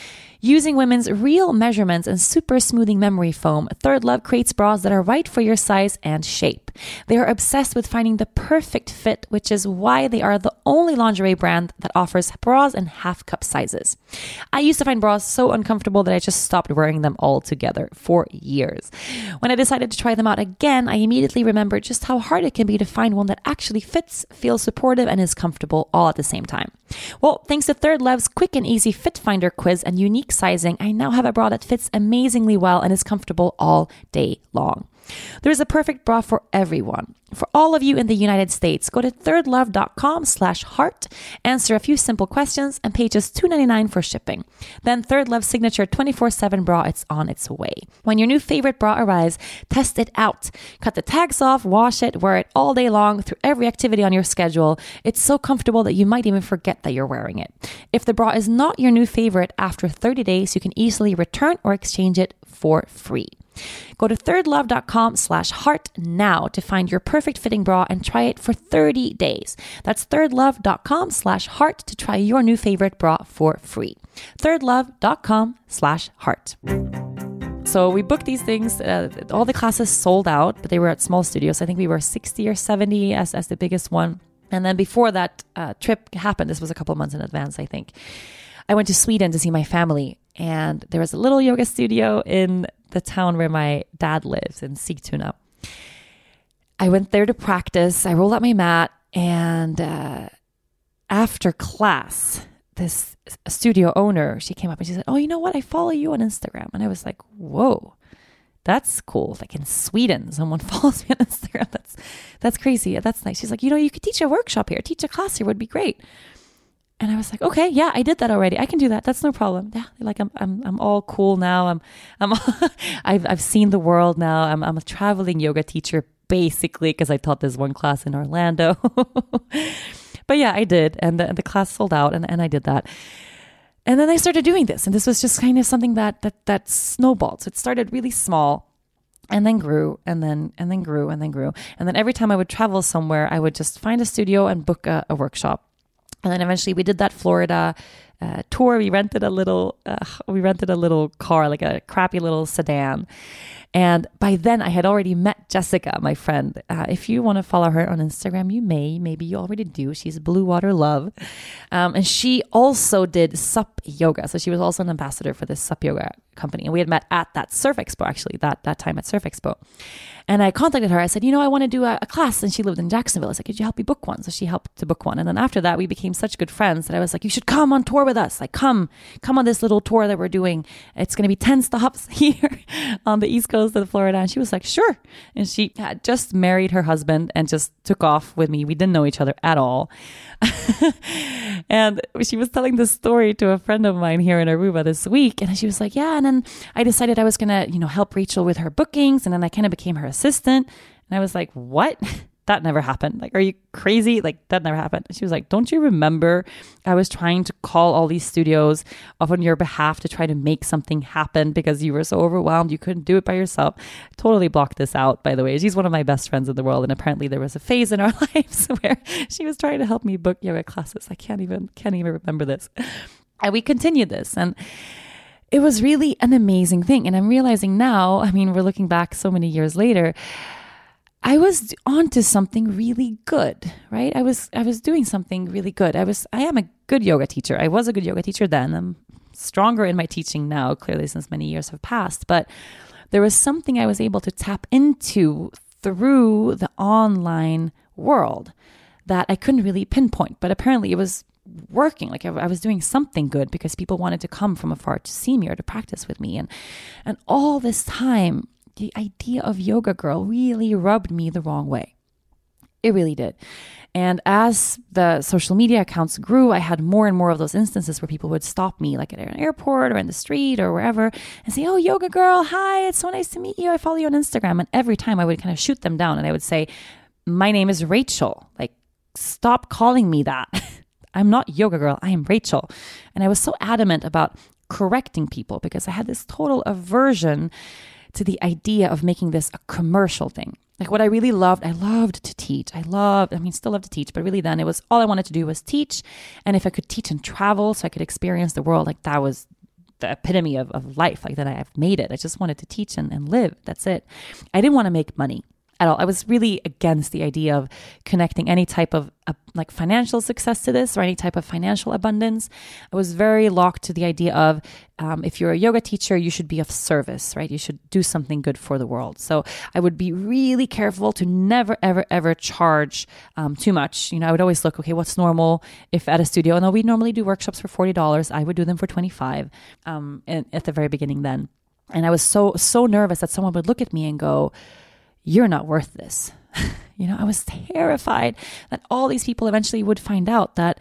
[SPEAKER 2] Using women's real measurements and super smoothing memory foam, Third Love creates bras that are right for your size and shape. They are obsessed with finding the perfect fit, which is why they are the only lingerie brand that offers bras in half cup sizes. I used to find bras so uncomfortable that I just stopped wearing them altogether for years. When I decided to try them out again, I immediately remembered just how hard it can be to find one that actually fits, feels supportive, and is comfortable all at the same time. Well, thanks to Third Love's quick and easy fit finder quiz and unique sizing, I now have a bra that fits amazingly well and is comfortable all day long. There's a perfect bra for everyone. For all of you in the United States, go to thirdlove.com slash heart, answer a few simple questions, and pay just two dollars and ninety-nine cents for shipping. Then Third Love's signature twenty-four seven bra, it's on its way. When your new favorite bra arrives, test it out. Cut the tags off, wash it, wear it all day long through every activity on your schedule. It's so comfortable that you might even forget that you're wearing it. If the bra is not your new favorite, after thirty days, you can easily return or exchange it for free. Go to thirdlove.com slash heart now to find your perfect fitting bra and try it for thirty days. That's thirdlove.com slash heart to try your new favorite bra for free. thirdlove.com slash heart. So we booked these things. Uh, all the classes sold out, but they were at small studios. I think we were sixty or seventy as, as the biggest one. And then before that uh, trip happened, this was a couple of months in advance, I think, I went to Sweden to see my family. And there was a little yoga studio in the town where my dad lives, in Sigtuna. I went there to practice. I rolled out my mat, and uh, after class, this studio owner, she came up and she said, oh, you know what? I follow you on Instagram. And I was like, whoa, that's cool. Like, in Sweden, someone follows me on Instagram. That's, that's crazy. That's nice. She's like, you know, you could teach a workshop here, teach a class here would be great. And I was like, okay, yeah, I did that already. I can do that. That's no problem. Yeah, like I'm, I'm, I'm all cool now. I'm, I'm, I've, I've seen the world now. I'm, I'm a traveling yoga teacher basically because I taught this one class in Orlando. But yeah, I did, and the, the class sold out, and, and I did that. And then I started doing this, and this was just kind of something that that that snowballed. So it started really small, and then grew, and then and then grew, and then grew, and then every time I would travel somewhere, I would just find a studio and book a, a workshop. And then eventually we did that Florida uh, tour. We rented a little, uh, we rented a little car, like a crappy little sedan. And by then I had already met Jessica, my friend. Uh, if you want to follow her on Instagram, you may, maybe you already do. She's Blue Water Love. Um, and she also did Sup Yoga. So she was also an ambassador for this Sup Yoga company. And we had met at that Surf Expo, actually, that, that time at Surf Expo. And I contacted her. I said, you know, I want to do a, a class. And she lived in Jacksonville. I was like, could you help me book one? So she helped to book one. And then after that, we became such good friends that I was like, you should come on tour with us. Like, come, come on this little tour that we're doing. It's going to be ten stops here on the East Coast of Florida. And she was like, sure. And she had just married her husband and just took off with me. We didn't know each other at all. And she was telling this story to a friend of mine here in Aruba this week. And she was like, yeah. And then I decided I was going to, you know, help Rachel with her bookings. And then I kind of became her assistant. And I was like, what? That never happened. Like, are you crazy? Like, that never happened. And she was like, don't you remember I was trying to call all these studios off on your behalf to try to make something happen because you were so overwhelmed. You couldn't do it by yourself. Totally blocked this out, by the way. She's one of my best friends in the world. And apparently there was a phase in our lives where she was trying to help me book yoga classes. I can't even, can't even remember this. And we continued this. And it was really an amazing thing. And I'm realizing now, I mean, we're looking back so many years later, I was onto something really good, right? I was I was doing something really good. I was I am a good yoga teacher. I was a good yoga teacher then. I'm stronger in my teaching now, clearly, since many years have passed. But there was something I was able to tap into through the online world that I couldn't really pinpoint. But apparently it was working. Like I, I was doing something good because people wanted to come from afar to see me or to practice with me. And and all this time, the idea of Yoga Girl really rubbed me the wrong way. It really did. And as the social media accounts grew, I had more and more of those instances where people would stop me, like at an airport or in the street or wherever, and say, oh, Yoga Girl, hi, it's so nice to meet you. I follow you on Instagram. And every time I would kind of shoot them down and I would say, my name is Rachel. Like, stop calling me that. I'm not Yoga Girl. I am Rachel. And I was so adamant about correcting people because I had this total aversion to the idea of making this a commercial thing. Like what I really loved, I loved to teach. I loved, I mean, still love to teach, but really then it was all I wanted to do was teach. And if I could teach and travel so I could experience the world, like that was the epitome of, of life. Like then I've made it. I just wanted to teach and, and live. That's it. I didn't want to make money at all. I was really against the idea of connecting any type of uh, like financial success to this or any type of financial abundance. I was very locked to the idea of um, if you're a yoga teacher, you should be of service, right? You should do something good for the world. So I would be really careful to never, ever, ever charge um, too much. You know, I would always look, okay, what's normal if at a studio? And we normally do workshops for forty dollars. I would do them for twenty-five dollars um, and, at the very beginning then. And I was so, so nervous that someone would look at me and go, you're not worth this. You know, I was terrified that all these people eventually would find out that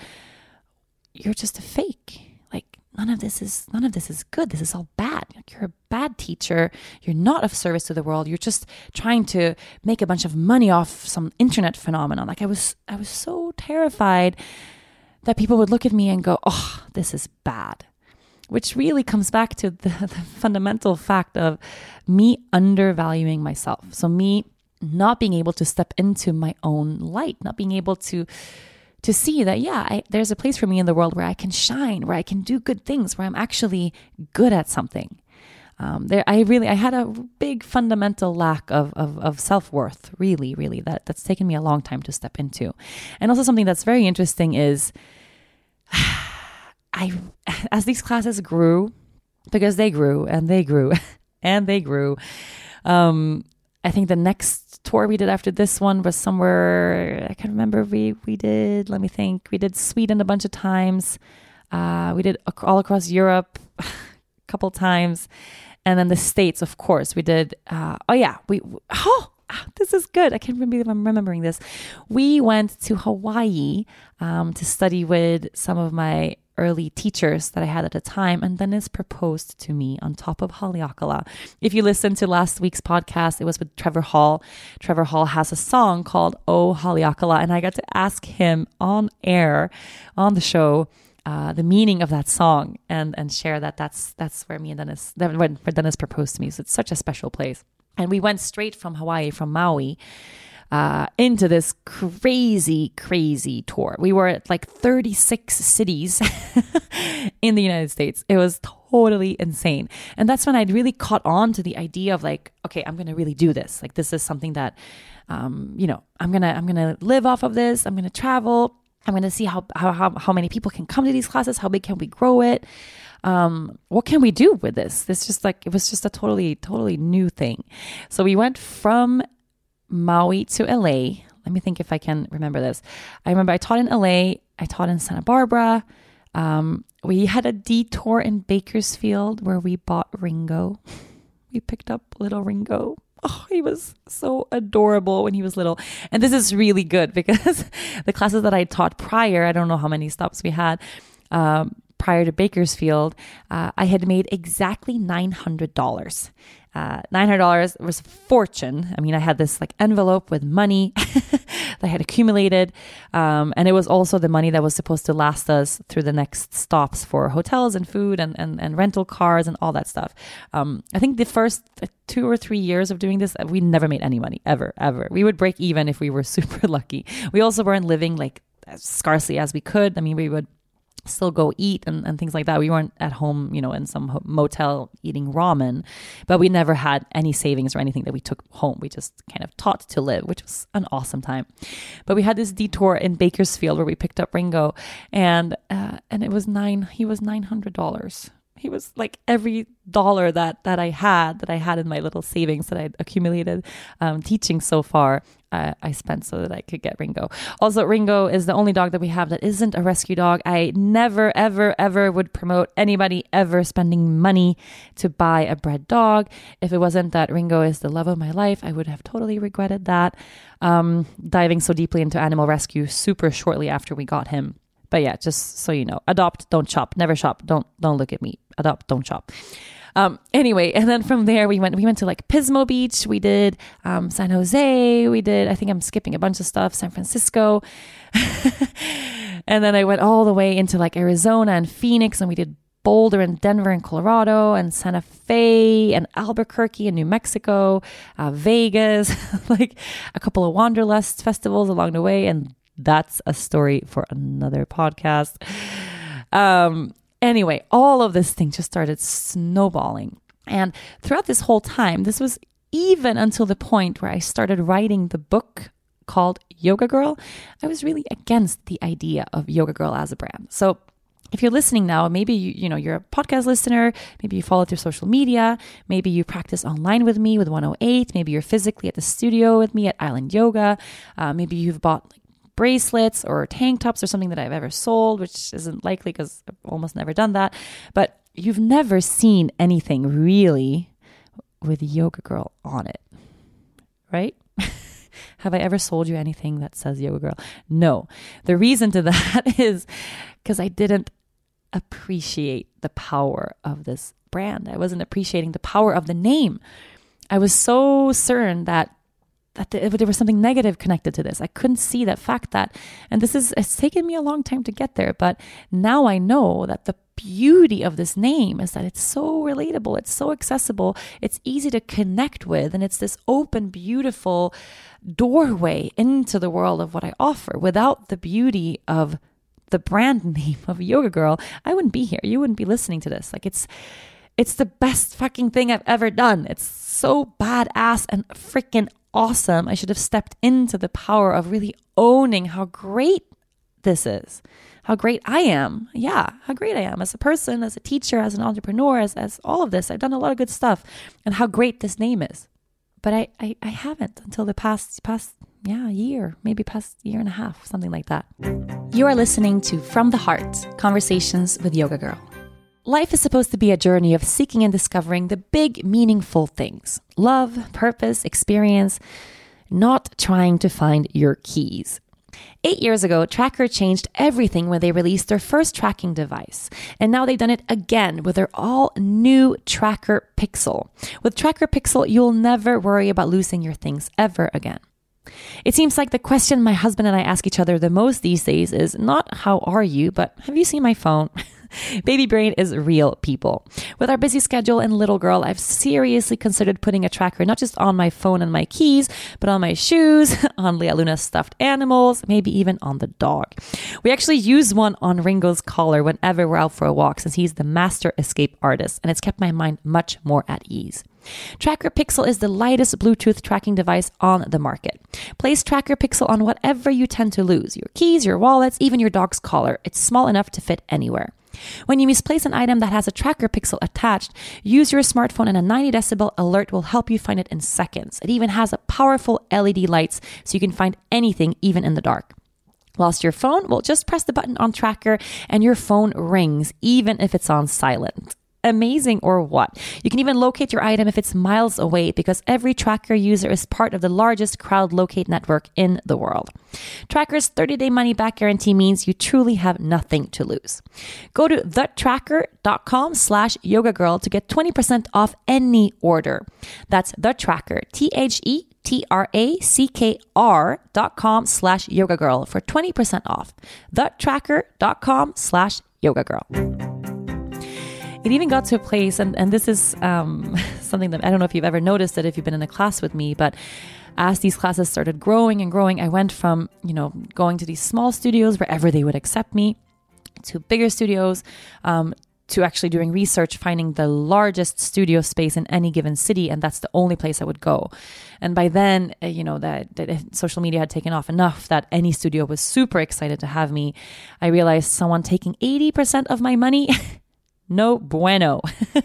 [SPEAKER 2] you're just a fake. Like none of this is, none of this is good. This is all bad. Like, you're a bad teacher. You're not of service to the world. You're just trying to make a bunch of money off some internet phenomenon. Like I was, I was so terrified that people would look at me and go, oh, this is bad. Which really comes back to the, the fundamental fact of me undervaluing myself. So me not being able to step into my own light, not being able to to see that, yeah, I, there's a place for me in the world where I can shine, where I can do good things, where I'm actually good at something. Um, there, I really, I had a big fundamental lack of of, of self-worth, really, really, that that's taken me a long time to step into. And also something that's very interesting is I, as these classes grew, because they grew and they grew and they grew, um, I think the next tour we did after this one was somewhere, I can't remember, we, we did, let me think, we did Sweden a bunch of times. Uh, we did all across Europe a couple times. And then the States, of course, we did, uh, oh yeah, we, oh, ah, this is good. I can't believe I'm remembering this. We went to Hawaii um, to study with some of my early teachers that I had at the time, and Dennis proposed to me on top of Haleakala. If you listen to last week's podcast, it was with Trevor Hall. Trevor Hall has a song called Oh Haleakala, and I got to ask him on air on the show uh, the meaning of that song and and share that that's that's where me and Dennis that when where Dennis proposed to me. So it's such a special place. And we went straight from Hawaii, from Maui, Uh, into this crazy, crazy tour. We were at like thirty-six cities in the United States. It was totally insane. And that's when I'd really caught on to the idea of like, okay, I'm going to really do this. Like, this is something that, um, you know, I'm going to, I'm going to live off of this. I'm going to travel. I'm going to see how, how, how, how many people can come to these classes. How big can we grow it? Um, what can we do with this? This just like, it was just a totally, totally new thing. So we went from Maui to L A. Let me think if I can remember this. I remember I taught in L A. I taught in Santa Barbara. Um, we had a detour in Bakersfield where we bought Ringo. We picked up little Ringo. Oh, he was so adorable when he was little. And this is really good because the classes that I taught prior, I don't know how many stops we had, um, prior to Bakersfield, uh, I had made exactly nine hundred dollars. Uh, nine hundred dollars was a fortune. I mean, I had this like envelope with money that I had accumulated. Um, and it was also the money that was supposed to last us through the next stops for hotels and food and, and, and rental cars and all that stuff. Um, I think the first two or three years of doing this, we never made any money, ever, ever. We would break even if we were super lucky. We also weren't living like as scarcely as we could. I mean, we would still go eat and, and things like that. We weren't at home, you know, in some ho- motel eating ramen, but we never had any savings or anything that we took home. We just kind of taught to live, which was an awesome time. But we had this detour in Bakersfield where we picked up Ringo, and uh, and it was nine. He was nine hundred dollars. He was like every dollar that that I had, that I had in my little savings that I'd accumulated um, teaching so far, uh, I spent so that I could get Ringo. Also, Ringo is the only dog that we have that isn't a rescue dog. I never, ever, ever would promote anybody ever spending money to buy a bred dog. If it wasn't that Ringo is the love of my life, I would have totally regretted that. Um, diving so deeply into animal rescue super shortly after we got him. But yeah, just so you know, adopt, don't shop, never shop. Don't, don't look at me. Adopt, don't shop. Um, anyway, and then from there we went, we went to like Pismo Beach. We did, um, San Jose. We did, I think I'm skipping a bunch of stuff, San Francisco. And then I went all the way into like Arizona and Phoenix, and we did Boulder and Denver and Colorado and Santa Fe and Albuquerque and New Mexico, uh, Vegas, like a couple of Wanderlust festivals along the way. And that's a story for another podcast. Um, anyway, all of this thing just started snowballing. And throughout this whole time, this was even until the point where I started writing the book called Yoga Girl, I was really against the idea of Yoga Girl as a brand. So if you're listening now, maybe you, you know, you're a podcast listener, maybe you follow through social media, maybe you practice online with me with one oh eight, maybe you're physically at the studio with me at Island Yoga, uh, maybe you've bought like bracelets or tank tops or something that I've ever sold, which isn't likely because I've almost never done that. But you've never seen anything really with Yoga Girl on it, right? Have I ever sold you anything that says Yoga Girl? No. The reason to that is because I didn't appreciate the power of this brand. I wasn't appreciating the power of the name. I was so certain that that there was something negative connected to this. I couldn't see that fact that, and this is, it's taken me a long time to get there, but now I know that the beauty of this name is that it's so relatable. It's so accessible. It's easy to connect with. And it's this open, beautiful doorway into the world of what I offer. Without the beauty of the brand name of Yoga Girl, I wouldn't be here. You wouldn't be listening to this. Like it's, it's the best fucking thing I've ever done. It's so badass and freaking awesome. I should have stepped into the power of really owning how great this is, how great I am. Yeah, how great I am as a person, as a teacher, as an entrepreneur, as, as all of this. I've done a lot of good stuff, and how great this name is. But I, I, I haven't until the past, past, yeah, year, maybe past year and a half, something like that.
[SPEAKER 3] You are listening to From the Heart, Conversations with Yoga Girl.
[SPEAKER 2] Life is supposed to be a journey of seeking and discovering the big, meaningful things. Love, purpose, experience. not trying to find your keys. Eight years ago, Tracker changed everything when they released their first tracking device. And now they've done it again with their all-new Tracker Pixel. With Tracker Pixel, you'll never worry about losing your things ever again. It seems like the question my husband and I ask each other the most these days is not how are you, but have you seen my phone? Baby brain is real, people. With our busy schedule and little girl, I've seriously considered putting a tracker not just on my phone and my keys, but on my shoes, on Lea Luna's stuffed animals, maybe even on the dog. We actually use one on Ringo's collar whenever we're out for a walk, since he's the master escape artist, and it's kept my mind much more at ease. Tracker Pixel is the lightest Bluetooth tracking device on the market. Place Tracker Pixel on whatever you tend to lose, your keys, your wallets, even your dog's collar. It's small enough to fit anywhere. When you misplace an item that has a Tracker Pixel attached, use your smartphone and a ninety decibel alert will help you find it in seconds. It even has a powerful L E D lights so you can find anything even in the dark. Whilst your phone will just press the button on Tracker and your phone rings even if it's on silent. Amazing or what? You can even locate your item if it's miles away because every Tracker user is part of the largest crowd locate network in the world. Tracker's thirty-day money-back guarantee means you truly have nothing to lose. Go to thetracker.com slash yoga girl to get twenty percent off any order. That's thetracker, T H E T R A C K R dot com slash yoga girl for twenty percent off. Thetracker.com slash yoga girl. It even got to a place, and, and this is um, something that I don't know if you've ever noticed it if you've been in a class with me, but as these classes started growing and growing, I went from, you know, going to these small studios wherever they would accept me to bigger studios, um, to actually doing research, finding the largest studio space in any given city, and that's the only place I would go. And by then, uh, you know, that, that social media had taken off enough that any studio was super excited to have me. I realized someone taking eighty percent of my money... No bueno.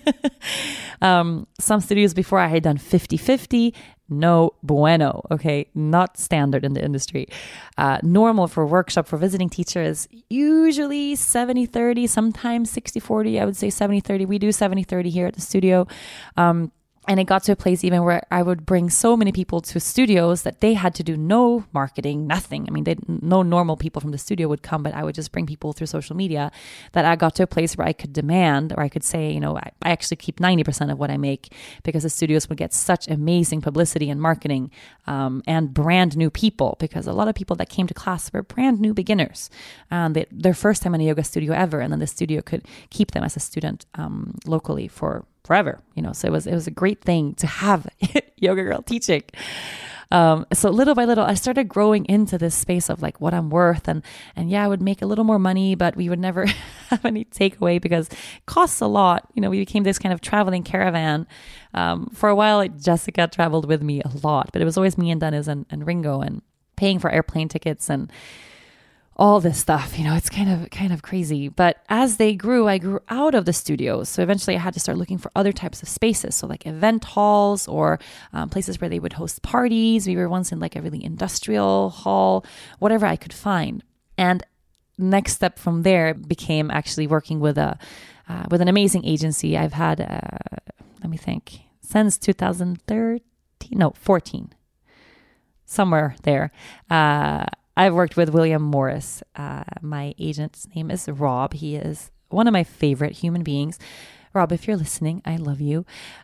[SPEAKER 2] um, some studios before I had done fifty-fifty. No bueno. Okay. Not standard in the industry. Uh, normal for workshop for visiting teachers, usually seventy thirty, sometimes sixty forty. I would say seventy thirty. We do seventy thirty here at the studio. Um, And it got to a place even where I would bring so many people to studios that they had to do no marketing, nothing. I mean, they, no normal people from the studio would come, but I would just bring people through social media, that I got to a place where I could demand, or I could say, you know, I, I actually keep ninety percent of what I make because the studios would get such amazing publicity and marketing um, and brand new people, because a lot of people that came to class were brand new beginners. And they, their first time in a yoga studio ever. And then the studio could keep them as a student um, locally for forever, you know, so it was, it was a great thing to have Yoga Girl teaching. Um, so little by little, I started growing into this space of like what I'm worth. And, and yeah, I would make a little more money, but we would never have any takeaway because it costs a lot. You know, we became this kind of traveling caravan. Um, for a while, like, Jessica traveled with me a lot, but it was always me and Dennis and, and Ringo, and paying for airplane tickets and all this stuff, you know, it's kind of kind of crazy. But as they grew, I grew out of the studios. So eventually I had to start looking for other types of spaces. So like event halls or um, places where they would host parties. We were once in like a really industrial hall, whatever I could find. And next step from there became actually working with a uh, with an amazing agency. I've had, uh, let me think, since two thousand thirteen, no, fourteen, somewhere there. Uh, I've worked with William Morris. Uh, my agent's name is Rob. He is one of my favorite human beings. Rob, if you're listening, I love you.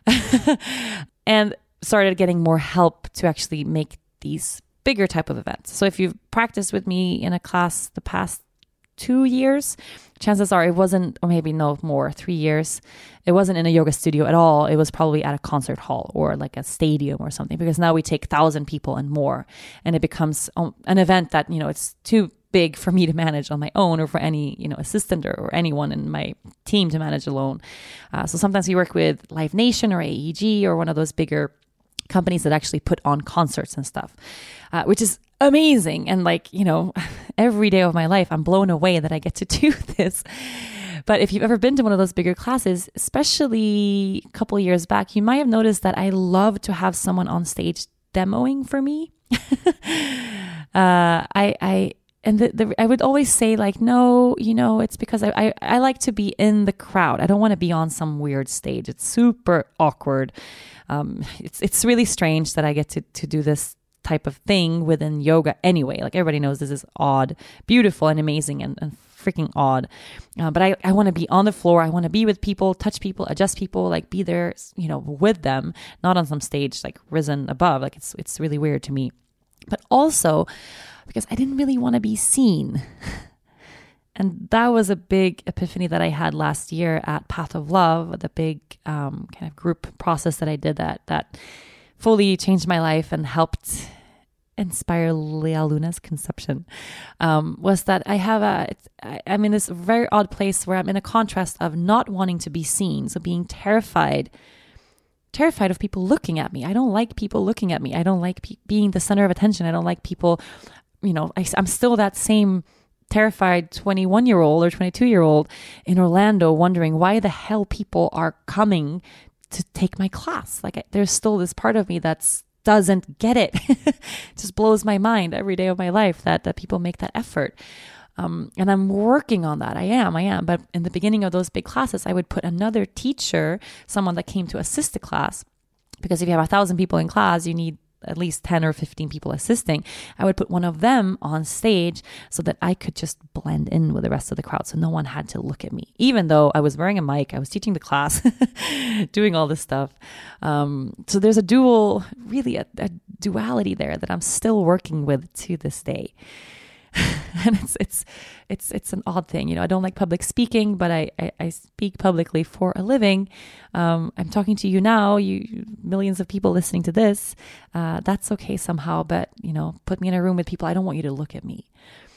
[SPEAKER 2] And started getting more help to actually make these bigger type of events. So if you've practiced with me in a class the past two years, chances are it wasn't, or maybe no more, three years, it wasn't in a yoga studio at all. It was probably at a concert hall or like a stadium or something, because now we take thousand people and more, and it becomes an event that, you know, it's too big for me to manage on my own, or for any, you know, assistant or, or anyone in my team to manage alone. Uh, so sometimes we work with Live Nation or A E G or one of those bigger companies that actually put on concerts and stuff, uh, which is amazing. And like, you know, every day of my life, I'm blown away that I get to do this. But if you've ever been to one of those bigger classes, especially a couple of years back, you might have noticed that I love to have someone on stage demoing for me. uh, I, I, and the, the, I would always say like, no, you know, it's because I, I, I like to be in the crowd. I don't want to be on some weird stage. It's super awkward. Um, it's, it's really strange that I get to, to do this type of thing within yoga anyway. Like everybody knows this is odd, beautiful and amazing and, and freaking odd. Uh, but I, I want to be on the floor. I want to be with people, touch people, adjust people, like be there, you know, with them, not on some stage, like risen above. Like it's, it's really weird to me, but also because I didn't really want to be seen. And that was a big epiphany that I had last year at Path of Love, the big um, kind of group process that I did that, that fully changed my life and helped inspire Lea Luna's conception, um, was that I have a, it's, I, I'm in this very odd place where I'm in a contrast of not wanting to be seen. So being terrified, terrified of people looking at me. I don't like people looking at me. I don't like pe- being the center of attention. I don't like people, you know, I, I'm still that same terrified twenty-one year old or twenty-two year old in Orlando wondering why the hell people are coming to take my class. Like I, there's still this part of me that's doesn't get it. It just blows my mind every day of my life that, that people make that effort. Um, and I'm working on that. I am, I am. But in the beginning of those big classes, I would put another teacher, someone that came to assist the class, because if you have a thousand people in class, you need at least ten or fifteen people assisting. I would put one of them on stage so that I could just blend in with the rest of the crowd. So no one had to look at me, even though I was wearing a mic, I was teaching the class, doing all this stuff. Um, so there's a dual, really a, a duality there that I'm still working with to this day. And it's it's it's it's an odd thing, you know. I don't like public speaking, but I I, I speak publicly for a living. Um, I'm talking to you now, you millions of people listening to this. Uh, that's okay somehow, but you know, put me in a room with people. I don't want you to look at me.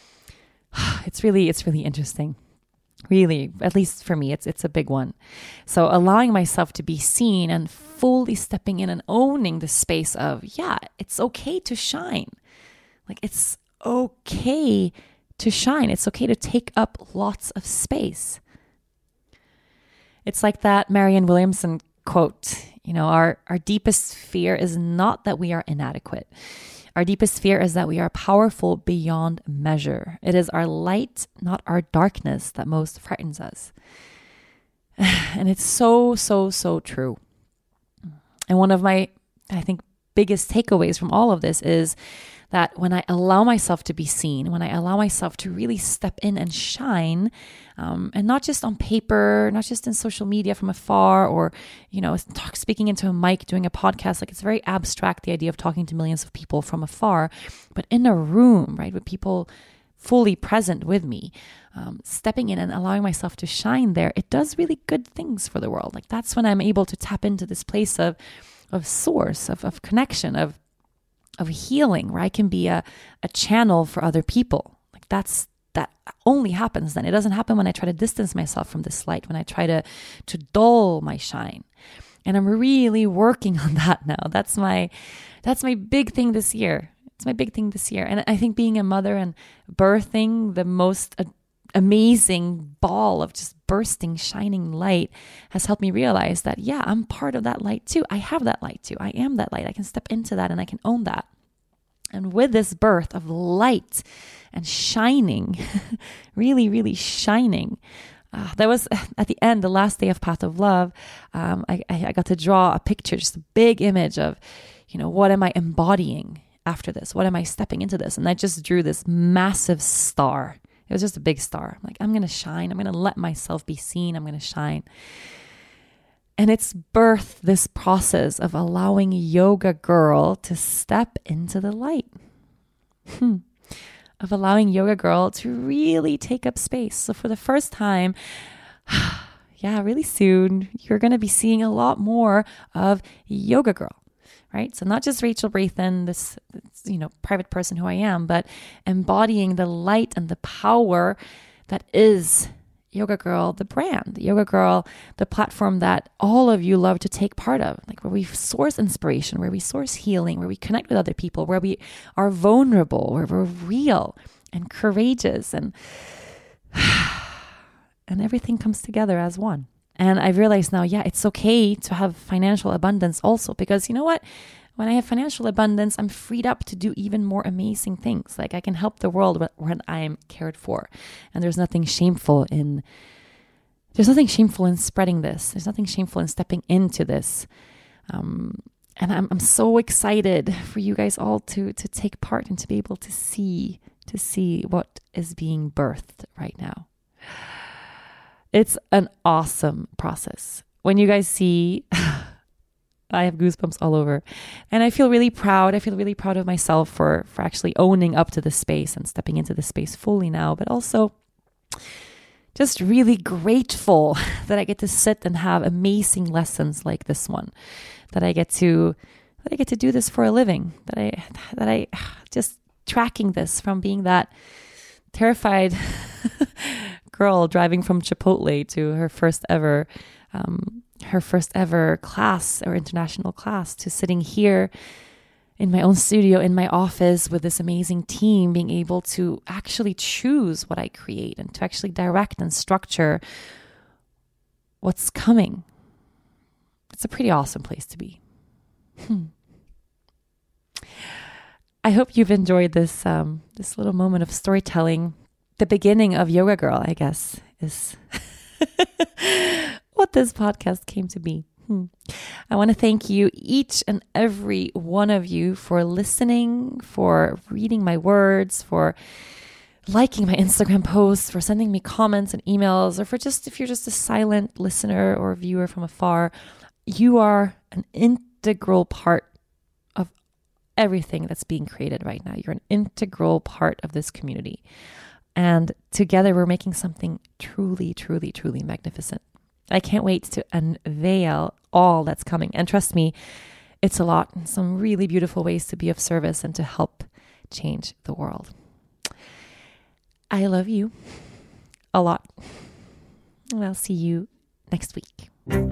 [SPEAKER 2] It's really it's really interesting. Really, at least for me, it's it's a big one. So allowing myself to be seen and fully stepping in and owning the space of, yeah, it's okay to shine. Like it's okay to shine. It's okay to take up lots of space. It's like that Marianne Williamson quote, you know, our, our deepest fear is not that we are inadequate. Our deepest fear is that we are powerful beyond measure. It is our light, not our darkness, that most frightens us. And it's so, so, so true. And one of my, I think, biggest takeaways from all of this is that when I allow myself to be seen, when I allow myself to really step in and shine, um, and not just on paper, not just in social media from afar, or, you know, talk, speaking into a mic, doing a podcast, like it's very abstract, the idea of talking to millions of people from afar, but in a room, right, with people fully present with me, um, stepping in and allowing myself to shine there, it does really good things for the world. Like that's when I'm able to tap into this place of, of source, of, of connection, of of healing, where I can be a, a channel for other people. Like that's, that only happens then. It doesn't happen when I try to distance myself from this light, when I try to, to dull my shine. And I'm really working on that now. That's my, that's my big thing this year. It's my big thing this year. And I think being a mother and birthing the most a- amazing ball of just bursting, shining light has helped me realize that, yeah, I'm part of that light too. I have that light too. I am that light. I can step into that and I can own that. And with this birth of light and shining, really, really shining, uh, that was at the end, the last day of Path of Love. Um, I, I got to draw a picture, just a big image of, you know, what am I embodying after this? What am I stepping into this? And I just drew this massive star. It was just a big star. I'm like, I'm going to shine. I'm going to let myself be seen. I'm going to shine. And it's birthed this process of allowing Yoga Girl to step into the light. Hmm. Of allowing Yoga Girl to really take up space. So for the first time, yeah, really soon, you're going to be seeing a lot more of Yoga Girl. Right? So not just Rachel Brathen, this, you know, private person who I am, but embodying the light and the power that is Yoga Girl, the brand, Yoga Girl, the platform that all of you love to take part of, like where we source inspiration, where we source healing, where we connect with other people, where we are vulnerable, where we're real and courageous, and and everything comes together as one. And I've realized now, yeah, it's okay to have financial abundance also, because you know what? When I have financial abundance, I'm freed up to do even more amazing things. Like I can help the world when I am cared for. And there's nothing shameful in, there's nothing shameful in spreading this. There's nothing shameful in stepping into this. Um, And I'm, I'm so excited for you guys all to, to take part and to be able to see, to see what is being birthed right now. It's an awesome process. When you guys see, I have goosebumps all over, and I feel really proud. I feel really proud of myself for, for actually owning up to the space and stepping into the space fully now, but also just really grateful that I get to sit and have amazing lessons like this one, that I get to, that I get to do this for a living, that I, that I just tracking this from being that terrified girl driving from Chipotle to her first ever, um, her first ever class or international class, to sitting here in my own studio, in my office with this amazing team, being able to actually choose what I create and to actually direct and structure what's coming. It's a pretty awesome place to be. Hmm. I hope you've enjoyed this um, this little moment of storytelling. The beginning of Yoga Girl, I guess, is what this podcast came to be. Hmm. I want to thank you, each and every one of you, for listening, for reading my words, for liking my Instagram posts, for sending me comments and emails, or for just, if you're just a silent listener or viewer from afar, you are an integral part of everything that's being created right now. You're an integral part of this community. And together we're making something truly, truly, truly magnificent. I can't wait to unveil all that's coming. And trust me, it's a lot. Some really beautiful ways to be of service and to help change the world. I love you a lot. And I'll see you next week.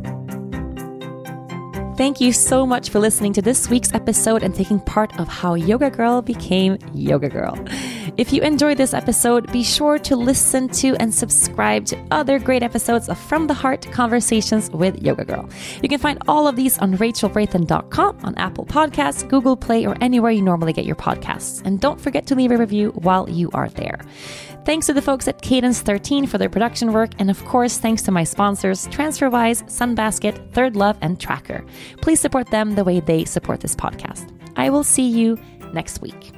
[SPEAKER 2] Thank you so much for listening to this week's episode and taking part of how Yoga Girl became Yoga Girl. If you enjoyed this episode, be sure to listen to and subscribe to other great episodes of From the Heart Conversations with Yoga Girl. You can find all of these on rachel braithen dot com, on Apple Podcasts, Google Play, or anywhere you normally get your podcasts. And don't forget to leave a review while you are there. Thanks to the folks at Cadence thirteen for their production work. And of course, thanks to my sponsors, TransferWise, Sunbasket, Third Love, and Tracker. Please support them the way they support this podcast. I will see you next week.